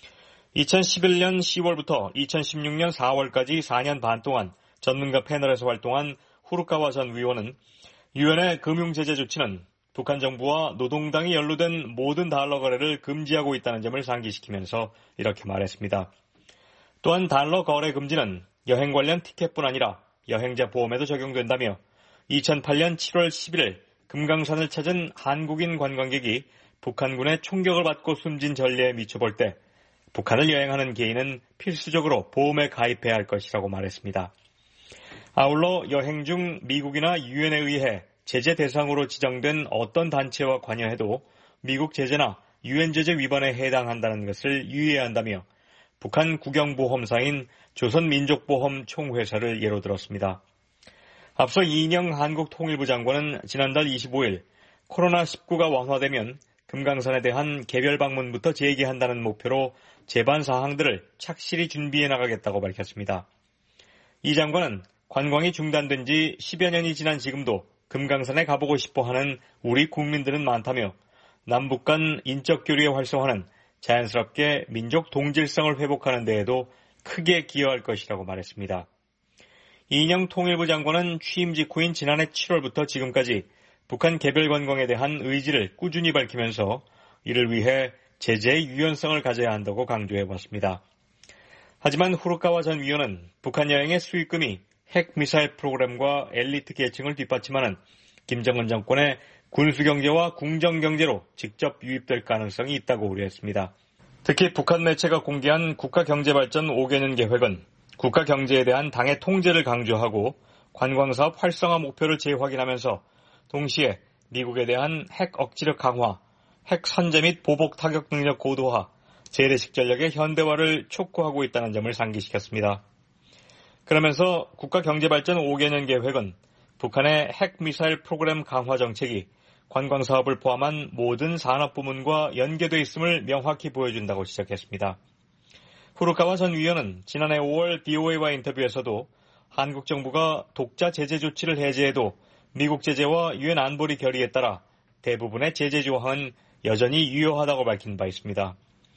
2011년 10월부터 2016년 4월까지 4년 반 동안 전문가 패널에서 활동한 후르카와 전 위원은 유엔의 금융제재 조치는 북한 정부와 노동당이 연루된 모든 달러 거래를 금지하고 있다는 점을 상기시키면서 이렇게 말했습니다. 또한 달러 거래 금지는 여행 관련 티켓뿐 아니라 여행자 보험에도 적용된다며 2008년 7월 11일 금강산을 찾은 한국인 관광객이 북한군의 총격을 받고 숨진 전례에 미쳐볼 때 북한을 여행하는 개인은 필수적으로 보험에 가입해야 할 것이라고 말했습니다. 아울러 여행 중 미국이나 유엔에 의해 제재 대상으로 지정된 어떤 단체와 관여해도 미국 제재나 유엔 제재 위반에 해당한다는 것을 유의해야 한다며 북한 국영보험사인 조선민족보험 총회사를 예로 들었습니다. 앞서 이인영 한국통일부 장관은 지난달 25일 코로나19가 완화되면 금강산에 대한 개별 방문부터 재개한다는 목표로 제반 사항들을 착실히 준비해 나가겠다고 밝혔습니다. 이 장관은 관광이 중단된 지 10여 년이 지난 지금도 금강산에 가보고 싶어 하는 우리 국민들은 많다며 남북 간 인적 교류의 활성화는 자연스럽게 민족 동질성을 회복하는 데에도 크게 기여할 것이라고 말했습니다. 이인영 통일부 장관은 취임 직후인 지난해 7월부터 지금까지 북한 개별 관광에 대한 의지를 꾸준히 밝히면서 이를 위해 제재의 유연성을 가져야 한다고 강조해왔습니다. 하지만 후르카와 전 위원은 북한 여행의 수익금이 핵미사일 프로그램과 엘리트 계층을 뒷받침하는 김정은 정권의 군수경제와 궁정경제로 직접 유입될 가능성이 있다고 우려했습니다. 특히 북한 매체가 공개한 국가경제발전 5개년 계획은 국가 경제에 대한 당의 통제를 강조하고 관광사업 활성화 목표를 재확인하면서 동시에 미국에 대한 핵 억지력 강화, 핵 선제 및 보복 타격 능력 고도화, 재래식 전력의 현대화를 촉구하고 있다는 점을 상기시켰습니다. 그러면서 국가경제발전 5개년 계획은 북한의 핵미사일 프로그램 강화 정책이 관광사업을 포함한 모든 산업부문과 연계되어 있음을 명확히 보여준다고 지적했습니다. 후르카와 전 위원은 지난해 5월 BOA와 인터뷰에서도 한국 정부가 독자 제재 조치를 해제해도 미국 제재와 유엔 안보리 결의에 따라 대부분의 제재 조항은 여전히 유효하다고 밝힌 바 있습니다.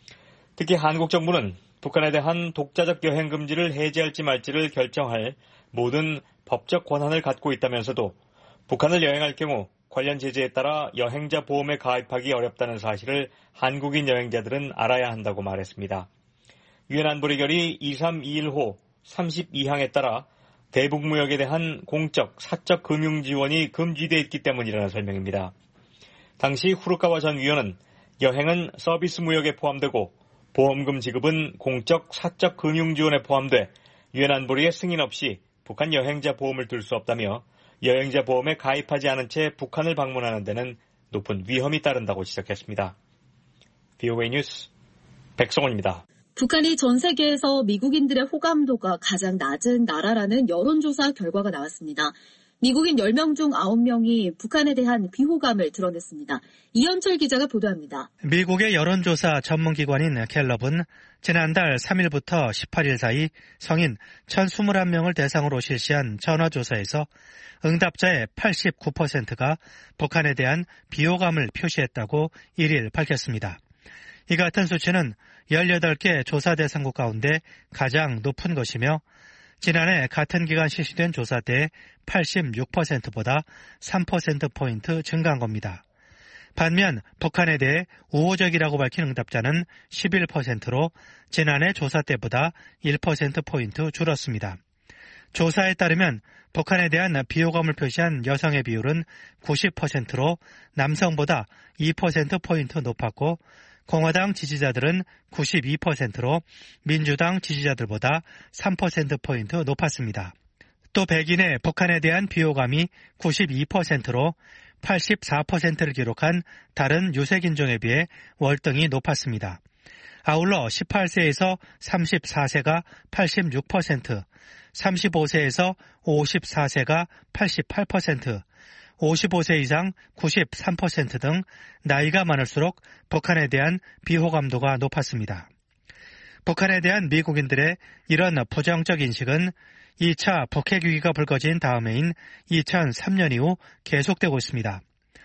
특히 한국 정부는 북한에 대한 독자적 여행 금지를 해제할지 말지를 결정할 모든 법적 권한을 갖고 있다면서도 북한을 여행할 경우 관련 제재에 따라 여행자 보험에 가입하기 어렵다는 사실을 한국인 여행자들은 알아야 한다고 말했습니다. 유엔 안보리 결의 2321호 32항에 따라 대북무역에 대한 공적, 사적 금융 지원이 금지되어 있기 때문이라는 설명입니다. 당시 후르카와 전 위원은 여행은 서비스 무역에 포함되고 보험금 지급은 공적, 사적 금융 지원에 포함돼 유엔 안보리의 승인 없이 북한 여행자 보험을 들 수 없다며 여행자 보험에 가입하지 않은 채 북한을 방문하는 데는 높은 위험이 따른다고 지적했습니다. VOA 뉴스 백성원입니다. 북한이 전 세계에서 미국인들의 호감도가 가장 낮은 나라라는 여론조사 결과가 나왔습니다. 미국인 10명 중 9명이 북한에 대한 비호감을 드러냈습니다. 이현철 기자가 보도합니다. 미국의 여론조사 전문기관인 갤럽은 지난달 3일부터 18일 사이 성인 1,021명을 대상으로 실시한 전화조사에서 응답자의 89%가 북한에 대한 비호감을 표시했다고 1일 밝혔습니다. 이 같은 수치는 18개 조사 대상국 가운데 가장 높은 것이며 지난해 같은 기간 실시된 조사 때 86%보다 3%포인트 증가한 겁니다. 반면 북한에 대해 우호적이라고 밝힌 응답자는 11%로 지난해 조사 때보다 1%포인트 줄었습니다. 조사에 따르면 북한에 대한 비호감을 표시한 여성의 비율은 90%로 남성보다 2%포인트 높았고 공화당 지지자들은 92%로 민주당 지지자들보다 3%포인트 높았습니다. 또 백인의 북한에 대한 비호감이 92%로 84%를 기록한 다른 유색인종에 비해 월등히 높았습니다. 아울러 18세에서 34세가 86%, 35세에서 54세가 88%, 55세 이상 93% 등 나이가 많을수록 북한에 대한 비호감도가 높았습니다. 북한에 대한 미국인들의 이런 부정적 인식은 2차 북핵 위기가 불거진 다음해인 2003년 이후 계속되고 있습니다.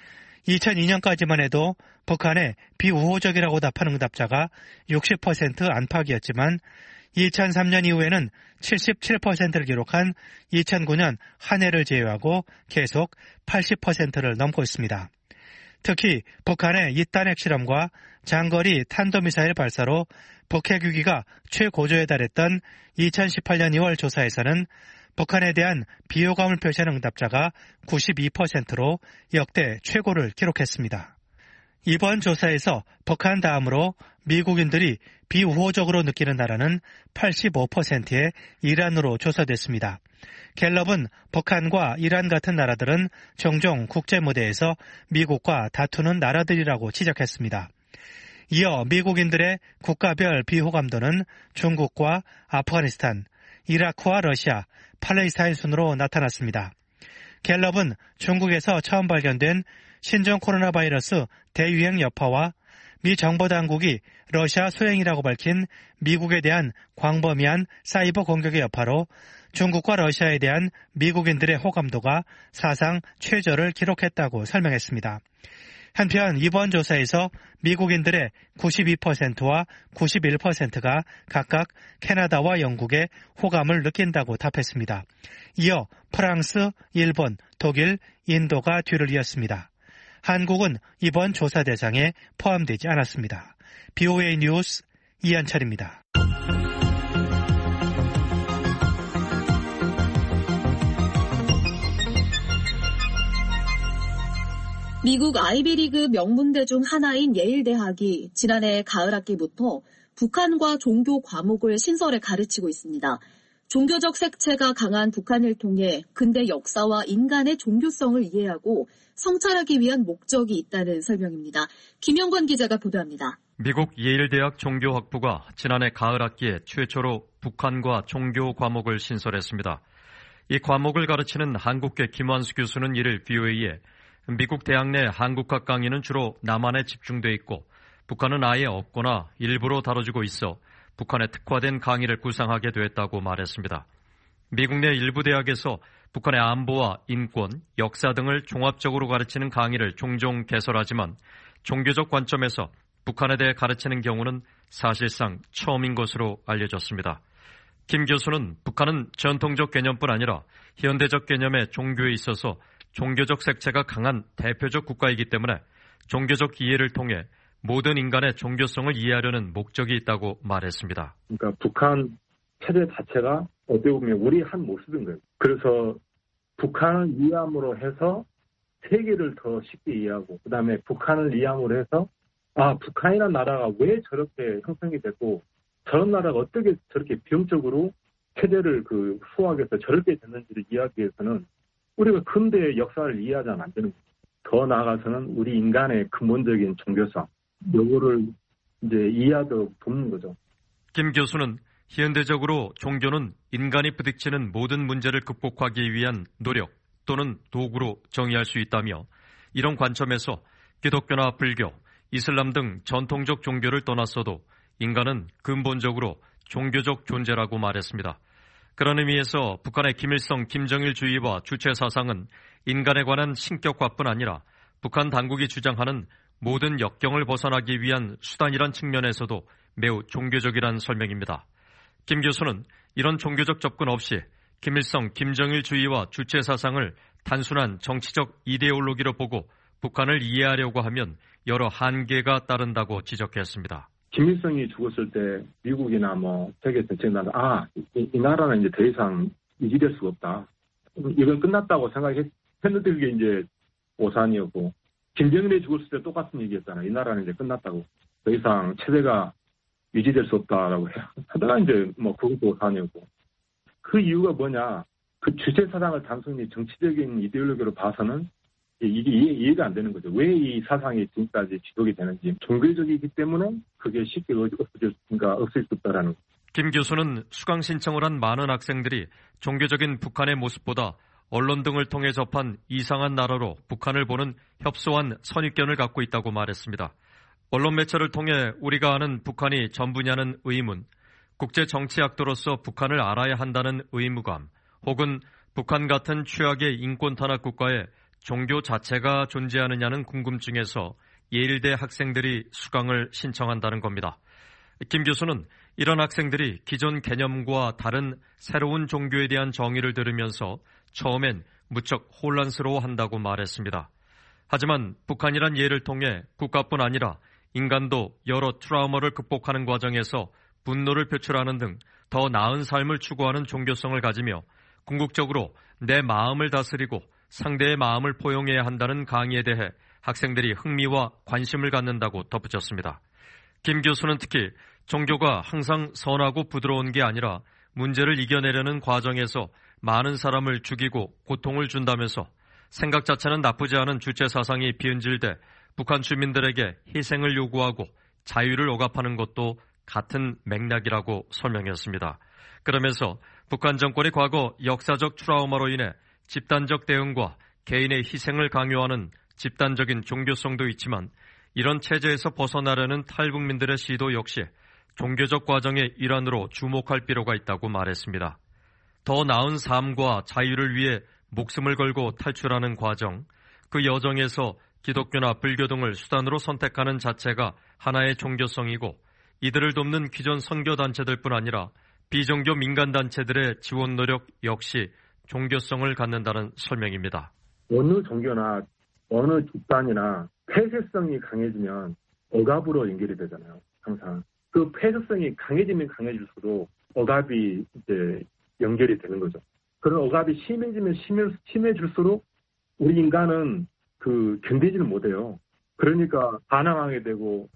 2002년까지만 해도 북한에 비우호적이라고 답한 응답자가 60% 안팎이었지만 2003년 이후에는 77%를 기록한 2009년 한 해를 제외하고 계속 80%를 넘고 있습니다. 특히 북한의 잇단 핵실험과 장거리 탄도미사일 발사로 북핵 위기가 최고조에 달했던 2018년 2월 조사에서는 북한에 대한 비호감을 표시한 응답자가 92%로 역대 최고를 기록했습니다. 이번 조사에서 북한 다음으로 미국인들이 비우호적으로 느끼는 나라는 85%의 이란으로 조사됐습니다. 갤럽은 북한과 이란 같은 나라들은 종종 국제 무대에서 미국과 다투는 나라들이라고 지적했습니다. 이어 미국인들의 국가별 비호감도는 중국과 아프가니스탄, 이라크와 러시아, 팔레스타인 순으로 나타났습니다. 갤럽은 중국에서 처음 발견된 신종 코로나 바이러스 대유행 여파와 미 정보당국이 러시아 소행이라고 밝힌 미국에 대한 광범위한 사이버 공격의 여파로 중국과 러시아에 대한 미국인들의 호감도가 사상 최저를 기록했다고 설명했습니다. 한편 이번 조사에서 미국인들의 92%와 91%가 각각 캐나다와 영국의 호감을 느낀다고 답했습니다. 이어 프랑스, 일본, 독일, 인도가 뒤를 이었습니다. 한국은 이번 조사 대상에 포함되지 않았습니다. BOA 뉴스 이한철입니다. 미국 아이비리그 명문대 중 하나인 예일대학이 지난해 가을 학기부터 북한과 종교 과목을 신설해 가르치고 있습니다. 종교적 색채가 강한 북한을 통해 근대 역사와 인간의 종교성을 이해하고 성찰하기 위한 목적이 있다는 설명입니다. 김영권 기자가 보도합니다. 미국 예일대학 종교학부가 지난해 가을 학기에 최초로 북한과 종교 과목을 신설했습니다. 이 과목을 가르치는 한국계 김완수 교수는 이를 BOA에 미국 대학 내 한국학 강의는 주로 남한에 집중돼 있고 북한은 아예 없거나 일부러 다뤄지고 있어 북한에 특화된 강의를 구상하게 됐다고 말했습니다. 미국 내 일부 대학에서 북한의 안보와 인권, 역사 등을 종합적으로 가르치는 강의를 종종 개설하지만 종교적 관점에서 북한에 대해 가르치는 경우는 사실상 처음인 것으로 알려졌습니다. 김 교수는 북한은 전통적 개념뿐 아니라 현대적 개념의 종교에 있어서 종교적 색채가 강한 대표적 국가이기 때문에 종교적 이해를 통해 모든 인간의 종교성을 이해하려는 목적이 있다고 말했습니다. 그러니까 북한 체제 자체가 어떻게 보면 우리 한 모습인 거예요. 그래서 북한을 이해함으로 해서 세계를 더 쉽게 이해하고 그다음에 북한을 이해함으로 해서 북한이라는 나라가 왜 저렇게 형성이 됐고 저런 나라가 어떻게 저렇게 비용적으로 체제를 수호하기 위해서 저렇게 됐는지를 이해하기 위해서는 우리가 근대의 역사를 이해하자면 안 되는 거죠. 더 나아가서는 우리 인간의 근본적인 종교성, 요거를 이제 이해하도록 돕는 거죠. 김 교수는 현대적으로 종교는 인간이 부딪히는 모든 문제를 극복하기 위한 노력 또는 도구로 정의할 수 있다며 이런 관점에서 기독교나 불교, 이슬람 등 전통적 종교를 떠났어도 인간은 근본적으로 종교적 존재라고 말했습니다. 그런 의미에서 북한의 김일성, 김정일 주의와 주체 사상은 인간에 관한 신격화뿐 아니라 북한 당국이 주장하는 모든 역경을 벗어나기 위한 수단이란 측면에서도 매우 종교적이란 설명입니다. 김 교수는 이런 종교적 접근 없이 김일성, 김정일 주의와 주체 사상을 단순한 정치적 이데올로기로 보고 북한을 이해하려고 하면 여러 한계가 따른다고 지적했습니다. 김일성이 죽었을 때 미국이나 세계 전체에 이 나라는 이제 더 이상 유지될 수가 없다. 이건 끝났다고 생각했는데 그게 이제 오산이었고, 김정일이 죽었을 때 똑같은 얘기였잖아요. 이 나라는 이제 끝났다고. 더 이상 체제가 유지될 수 없다라고 하다가 이제 그것도 오산이었고. 그 이유가 뭐냐? 그 주체 사상을 단순히 정치적인 이데올로기로 봐서는 이게 이해가 안 되는 거죠. 왜 이 사상이 지금까지 지속이 되는지. 종교적이기 때문에 그게 쉽게 없을 수 없다라는 거죠. 김 교수는 수강 신청을 한 많은 학생들이 종교적인 북한의 모습보다 언론 등을 통해 접한 이상한 나라로 북한을 보는 협소한 선입견을 갖고 있다고 말했습니다. 언론 매체를 통해 우리가 아는 북한이 전부냐는 의문, 국제정치학도로서 북한을 알아야 한다는 의무감, 혹은 북한 같은 최악의 인권 탄압 국가에 종교 자체가 존재하느냐는 궁금증에서 예일대 학생들이 수강을 신청한다는 겁니다. 김 교수는 이런 학생들이 기존 개념과 다른 새로운 종교에 대한 정의를 들으면서 처음엔 무척 혼란스러워한다고 말했습니다. 하지만 북한이란 예를 통해 국가뿐 아니라 인간도 여러 트라우마를 극복하는 과정에서 분노를 표출하는 등 더 나은 삶을 추구하는 종교성을 가지며 궁극적으로 내 마음을 다스리고 상대의 마음을 포용해야 한다는 강의에 대해 학생들이 흥미와 관심을 갖는다고 덧붙였습니다. 김 교수는 특히 종교가 항상 선하고 부드러운 게 아니라 문제를 이겨내려는 과정에서 많은 사람을 죽이고 고통을 준다면서 생각 자체는 나쁘지 않은 주체 사상이 비은질돼 북한 주민들에게 희생을 요구하고 자유를 억압하는 것도 같은 맥락이라고 설명했습니다. 그러면서 북한 정권이 과거 역사적 트라우마로 인해 집단적 대응과 개인의 희생을 강요하는 집단적인 종교성도 있지만 이런 체제에서 벗어나려는 탈북민들의 시도 역시 종교적 과정의 일환으로 주목할 필요가 있다고 말했습니다. 더 나은 삶과 자유를 위해 목숨을 걸고 탈출하는 과정, 그 여정에서 기독교나 불교 등을 수단으로 선택하는 자체가 하나의 종교성이고 이들을 돕는 기존 선교단체들뿐 아니라 비종교 민간단체들의 지원 노력 역시 종교성을 갖는다는 설명입니다. 어느 종교나 어느 집단이나 폐쇄성이 강해지면 억압으로 연결이 되잖아요. 항상. 그 폐쇄성이 강해지면 강해질수록 억압이 이제 연결이 되는 거죠. 그런 억압이 심해지면 심해질수록 우리 인간은 견디지를 못해요. 그러니까 반항하게 되고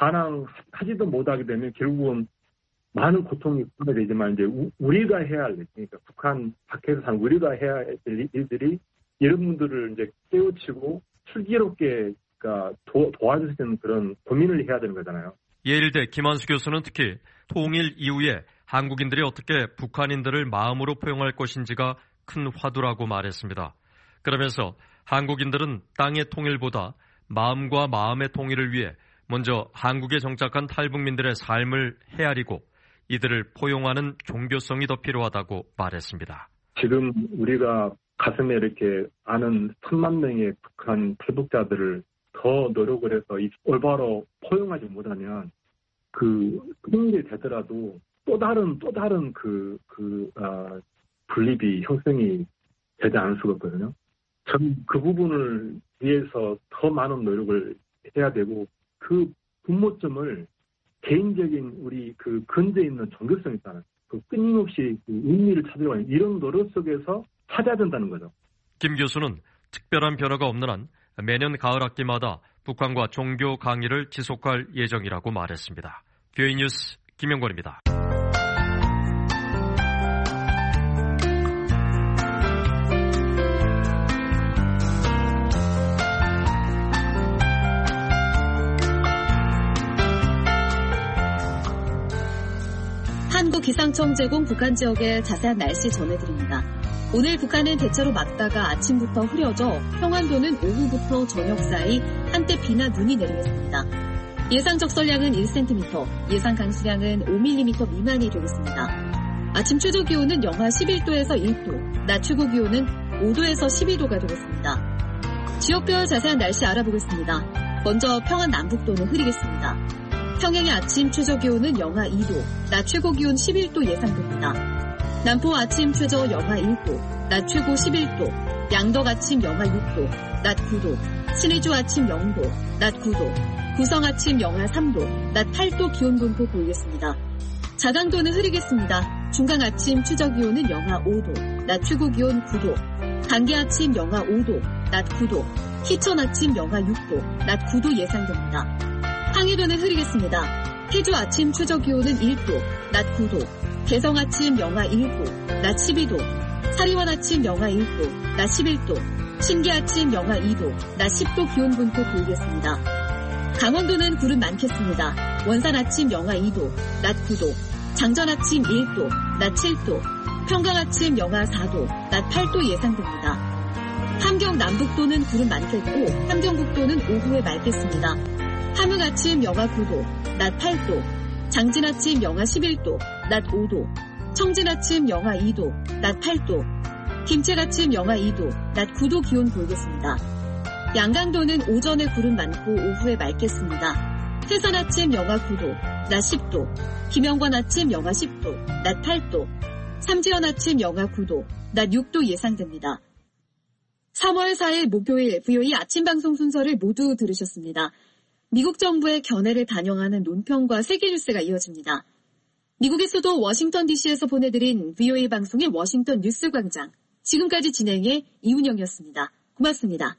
반항하지도 못하게 되면 결국은 많은 고통이 받게 되지만 이제 우리가 해야 할 일, 그러니까 북한 밖에서 사는 우리가 해야 할 일들이 여러분들을 이제 깨우치고 슬기롭게 도와줄 수 있는 그런 고민을 해야 되는 거잖아요. 예일대 김한수 교수는 특히 통일 이후에 한국인들이 어떻게 북한인들을 마음으로 포용할 것인지가 큰 화두라고 말했습니다. 그러면서 한국인들은 땅의 통일보다 마음과 마음의 통일을 위해 먼저 한국에 정착한 탈북민들의 삶을 헤아리고 이들을 포용하는 종교성이 더 필요하다고 말했습니다. 지금 우리가 가슴에 이렇게 아는 1000만 명의 북한 탈북자들을 더 노력을 해서 올바로 포용하지 못하면 통일이 되더라도 또 다른 분립이 형성이 되지 않을 수가 없거든요. 저는 그 부분을 위해서 더 많은 노력을 해야 되고 그 분모점을 개인적인 우리 근저에 있는 종교성 있잖아요. 끊임없이 의미를 찾으려고 하는 이런 노력 속에서 찾아야 된다는 거죠. 김 교수는 특별한 변화가 없는 한 매년 가을 학기마다 북한과 종교 강의를 지속할 예정이라고 말했습니다. 뷰이 뉴스 김영권입니다. 한국기상청 제공 북한 지역의 자세한 날씨 전해드립니다. 오늘 북한은 대체로 맑다가 아침부터 흐려져 평안도는 오후부터 저녁 사이 한때 비나 눈이 내리겠습니다. 예상 적설량은 1cm, 예상 강수량은 5mm 미만이 되겠습니다. 아침 최저 기온은 영하 11도에서 1도, 낮 최고 기온은 5도에서 12도가 되겠습니다. 지역별 자세한 날씨 알아보겠습니다. 먼저 평안 남북도는 흐리겠습니다. 평양의 아침 최저 기온은 영하 2도, 낮 최고 기온 11도 예상됩니다. 남포 아침 최저 영하 1도, 낮 최고 11도, 양덕 아침 영하 6도, 낮 9도, 신의주 아침 0도, 낮 9도, 구성 아침 영하 3도, 낮 8도 기온 분포 보이겠습니다. 자강도는 흐리겠습니다. 중강 아침 최저 기온은 영하 5도, 낮 최고 기온 9도, 강계 아침 영하 5도, 낮 9도, 희천 아침 영하 6도, 낮 9도 예상됩니다. 항해도는 흐리겠습니다. 해주 아침 최저 기온은 1도, 낮 9도, 개성 아침 영하 1도, 낮 12도, 사리원 아침 영하 1도, 낮 11도, 신기 아침 영하 2도, 낮 10도 기온 분포 보이겠습니다. 강원도는 구름 많겠습니다. 원산 아침 영하 2도, 낮 9도, 장전 아침 1도, 낮 7도, 평강 아침 영하 4도, 낮 8도 예상됩니다. 함경 남북도는 구름 많겠고 함경북도는 오후에 맑겠습니다. 함흥 아침 영하 9도, 낮 8도, 장진 아침 영하 11도, 낮 5도, 청진 아침 영하 2도, 낮 8도, 김책 아침 영하 2도, 낮 9도 기온 보이겠습니다. 양강도는 오전에 구름 많고 오후에 맑겠습니다. 태산 아침 영하 9도, 낮 10도, 김영관 아침 영하 10도, 낮 8도, 삼지연 아침 영하 9도, 낮 6도 예상됩니다. 3월 4일 목요일 VOA 아침 방송 순서를 모두 들으셨습니다. 미국 정부의 견해를 반영하는 논평과 세계뉴스가 이어집니다. 미국의 수도 워싱턴 DC에서 보내드린 VOA 방송의 워싱턴 뉴스 광장. 지금까지 진행의 이훈영이었습니다. 고맙습니다.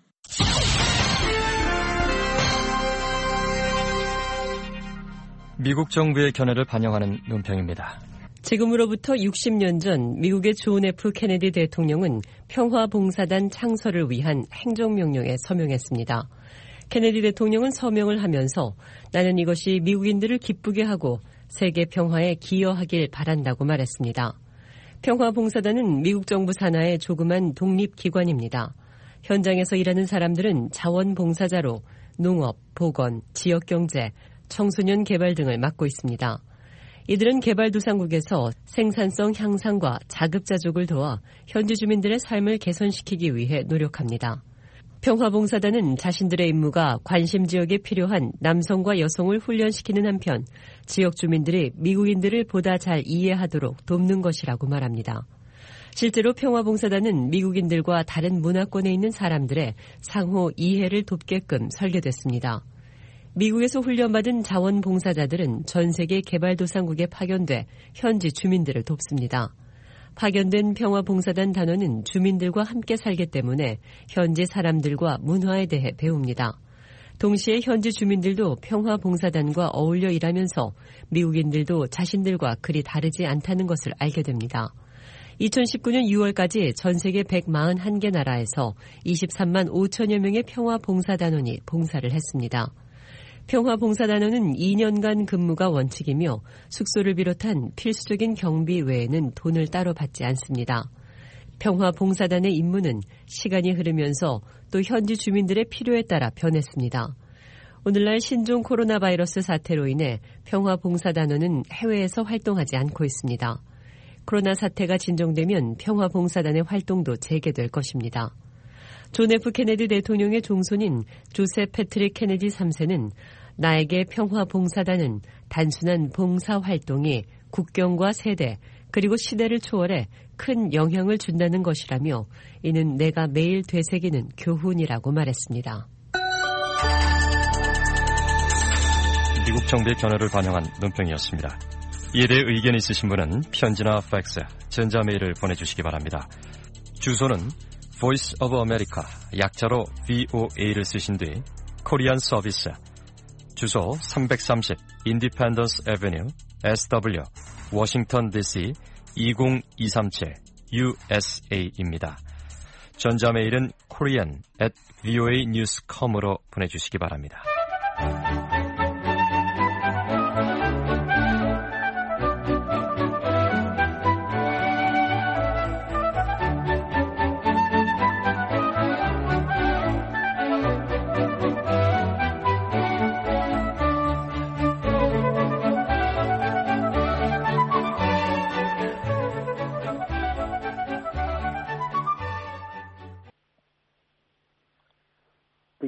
미국 정부의 견해를 반영하는 논평입니다. 지금으로부터 60년 전 미국의 존 F 케네디 대통령은 평화봉사단 창설을 위한 행정명령에 서명했습니다. 케네디 대통령은 서명을 하면서 나는 이것이 미국인들을 기쁘게 하고 세계 평화에 기여하길 바란다고 말했습니다. 평화봉사단은 미국 정부 산하의 조그만 독립기관입니다. 현장에서 일하는 사람들은 자원봉사자로 농업, 보건, 지역경제, 청소년 개발 등을 맡고 있습니다. 이들은 개발도상국에서 생산성 향상과 자급자족을 도와 현지 주민들의 삶을 개선시키기 위해 노력합니다. 평화봉사단은 자신들의 임무가 관심 지역에 필요한 남성과 여성을 훈련시키는 한편 지역 주민들이 미국인들을 보다 잘 이해하도록 돕는 것이라고 말합니다. 실제로 평화봉사단은 미국인들과 다른 문화권에 있는 사람들의 상호 이해를 돕게끔 설계됐습니다. 미국에서 훈련받은 자원봉사자들은 전 세계 개발도상국에 파견돼 현지 주민들을 돕습니다. 파견된 평화봉사단 단원은 주민들과 함께 살기 때문에 현지 사람들과 문화에 대해 배웁니다. 동시에 현지 주민들도 평화봉사단과 어울려 일하면서 미국인들도 자신들과 그리 다르지 않다는 것을 알게 됩니다. 2019년 6월까지 전 세계 141개 나라에서 23만 5천여 명의 평화봉사단원이 봉사를 했습니다. 평화봉사단원은 2년간 근무가 원칙이며 숙소를 비롯한 필수적인 경비 외에는 돈을 따로 받지 않습니다. 평화봉사단의 임무는 시간이 흐르면서 또 현지 주민들의 필요에 따라 변했습니다. 오늘날 신종 코로나 바이러스 사태로 인해 평화봉사단원은 해외에서 활동하지 않고 있습니다. 코로나 사태가 진정되면 평화봉사단의 활동도 재개될 것입니다. 존 F 케네디 대통령의 종손인 조셉 패트릭 케네디 3세는 나에게 평화봉사단은 단순한 봉사활동이 국경과 세대 그리고 시대를 초월해 큰 영향을 준다는 것이라며 이는 내가 매일 되새기는 교훈이라고 말했습니다. 미국 정부의 견해를 반영한 논평이었습니다. 이에 대해 의견이 있으신 분은 편지나 팩스, 전자메일을 보내주시기 바랍니다. 주소는 Voice of America, 약자로 VOA를 쓰신 뒤 코리안 서비스, 주소 330 Independence Avenue, SW, 워싱턴 DC 20237 USA입니다. 전자메일은 korean@voanews.com으로 보내주시기 바랍니다.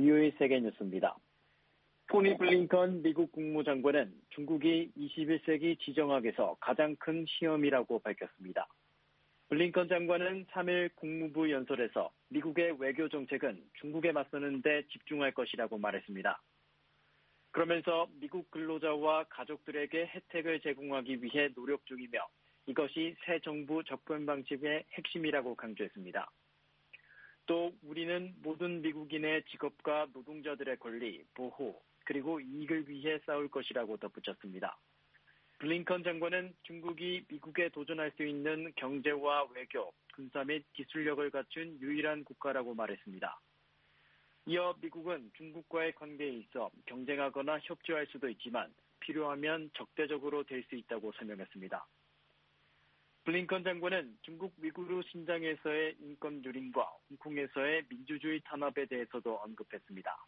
VOA 세계뉴스입니다. 토니 블링컨 미국 국무장관은 중국이 21세기 지정학에서 가장 큰 시험이라고 밝혔습니다. 블링컨 장관은 3일 국무부 연설에서 미국의 외교 정책은 중국에 맞서는 데 집중할 것이라고 말했습니다. 그러면서 미국 근로자와 가족들에게 혜택을 제공하기 위해 노력 중이며 이것이 새 정부 접근 방식의 핵심이라고 강조했습니다. 또 우리는 모든 미국인의 직업과 노동자들의 권리, 보호, 그리고 이익을 위해 싸울 것이라고 덧붙였습니다. 블링컨 장관은 중국이 미국에 도전할 수 있는 경제와 외교, 군사 및 기술력을 갖춘 유일한 국가라고 말했습니다. 이어 미국은 중국과의 관계에 있어 경쟁하거나 협조할 수도 있지만 필요하면 적대적으로 될 수 있다고 설명했습니다. 블링컨 장관은 중국 위구르 신장에서의 인권 유린과 홍콩에서의 민주주의 탄압에 대해서도 언급했습니다.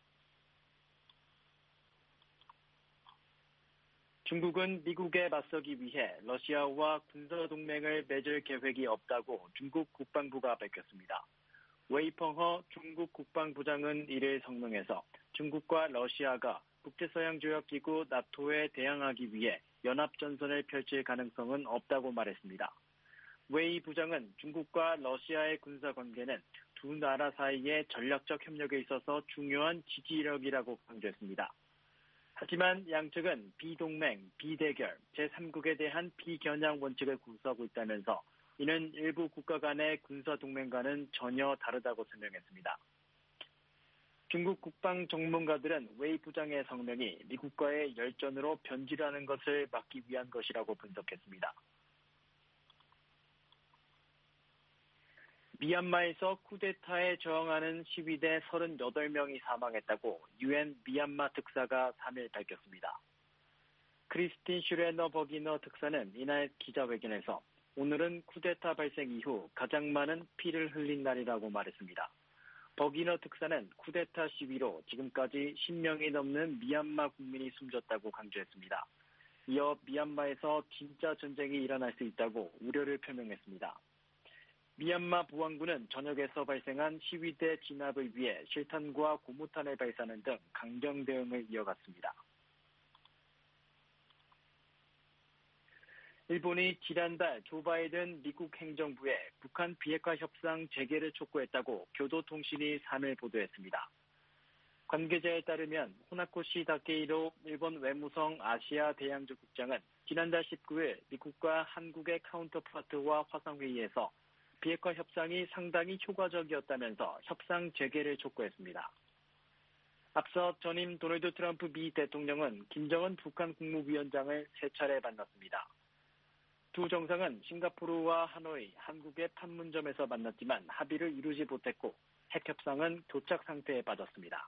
중국은 미국에 맞서기 위해 러시아와 군사동맹을 맺을 계획이 없다고 중국 국방부가 밝혔습니다. 웨이펑허 중국 국방부장은 이를 성명해서 중국과 러시아가 북대서양조약기구 나토에 대항하기 위해 연합전선을 펼칠 가능성은 없다고 말했습니다. 웨이 부장은 중국과 러시아의 군사관계는 두 나라 사이의 전략적 협력에 있어서 중요한 지지력이라고 강조했습니다. 하지만 양측은 비동맹, 비대결, 제3국에 대한 비견양 원칙을 구사하고 있다면서 이는 일부 국가 간의 군사동맹과는 전혀 다르다고 설명했습니다. 중국 국방 전문가들은 웨이 부장의 성명이 미국과의 열전으로 변질하는 것을 막기 위한 것이라고 분석했습니다. 미얀마에서 쿠데타에 저항하는 시위대 38명이 사망했다고 유엔 미얀마 특사가 3일 밝혔습니다. 크리스틴 슈레너 버기너 특사는 이날 기자회견에서 오늘은 쿠데타 발생 이후 가장 많은 피를 흘린 날이라고 말했습니다. 버기너 특사는 쿠데타 시위로 지금까지 10명이 넘는 미얀마 국민이 숨졌다고 강조했습니다. 이어 미얀마에서 진짜 전쟁이 일어날 수 있다고 우려를 표명했습니다. 미얀마 보안군은 전역에서 발생한 시위대 진압을 위해 실탄과 고무탄을 발사하는 등 강경 대응을 이어갔습니다. 일본이 지난달 조 바이든 미국 행정부에 북한 비핵화 협상 재개를 촉구했다고 교도통신이 3일 보도했습니다. 관계자에 따르면 호나코시 다케이로 일본 외무성 아시아 대양조 국장은 지난달 19일 미국과 한국의 카운터파트와 화상회의에서 비핵화 협상이 상당히 효과적이었다면서 협상 재개를 촉구했습니다. 앞서 전임 도널드 트럼프 미 대통령은 김정은 북한 국무위원장을 3차례 만났습니다. 두 정상은 싱가포르와 하노이, 한국의 판문점에서 만났지만 합의를 이루지 못했고 핵협상은 교착 상태에 빠졌습니다.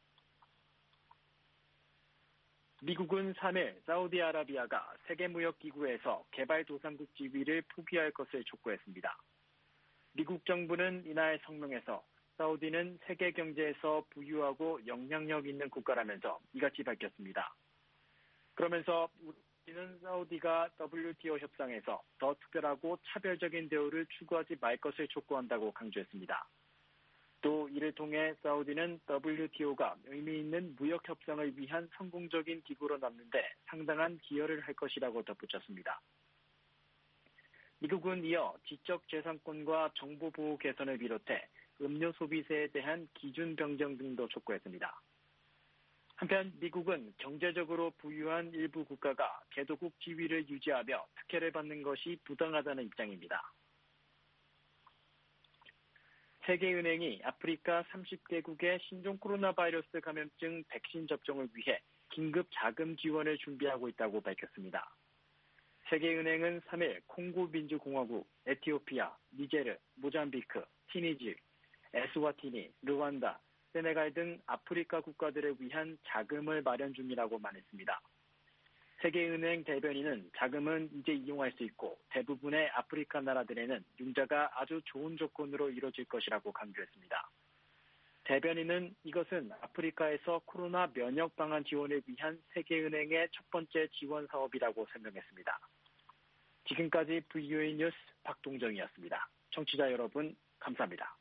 미국은 3일 사우디아라비아가 세계무역기구에서 개발도상국 지위를 포기할 것을 촉구했습니다. 미국 정부는 이날 성명에서 사우디는 세계 경제에서 부유하고 영향력 있는 국가라면서 이같이 밝혔습니다. 그러면서 우리는 사우디가 WTO 협상에서 더 특별하고 차별적인 대우를 추구하지 말 것을 촉구한다고 강조했습니다. 또 이를 통해 사우디는 WTO가 의미 있는 무역 협상을 위한 성공적인 기구로 남는데 상당한 기여를 할 것이라고 덧붙였습니다. 미국은 이어 지적재산권과 정보보호 개선을 비롯해 음료 소비세에 대한 기준 변경 등도 촉구했습니다. 한편 미국은 경제적으로 부유한 일부 국가가 개도국 지위를 유지하며 특혜를 받는 것이 부당하다는 입장입니다. 세계은행이 아프리카 30개국의 신종 코로나 바이러스 감염증 백신 접종을 위해 긴급 자금 지원을 준비하고 있다고 밝혔습니다. 세계은행은 3일 콩고 민주공화국, 에티오피아, 니제르, 모잠비크, 티니지, 에스와티니, 르완다, 세네갈 등 아프리카 국가들을 위한 자금을 마련 중이라고 말했습니다. 세계은행 대변인은 자금은 이제 이용할 수 있고 대부분의 아프리카 나라들에는 융자가 아주 좋은 조건으로 이루어질 것이라고 강조했습니다. 대변인은 이것은 아프리카에서 코로나 면역 방안 지원을 위한 세계은행의 첫 번째 지원 사업이라고 설명했습니다. 지금까지 VOA 뉴스 박동정이었습니다. 청취자 여러분 감사합니다.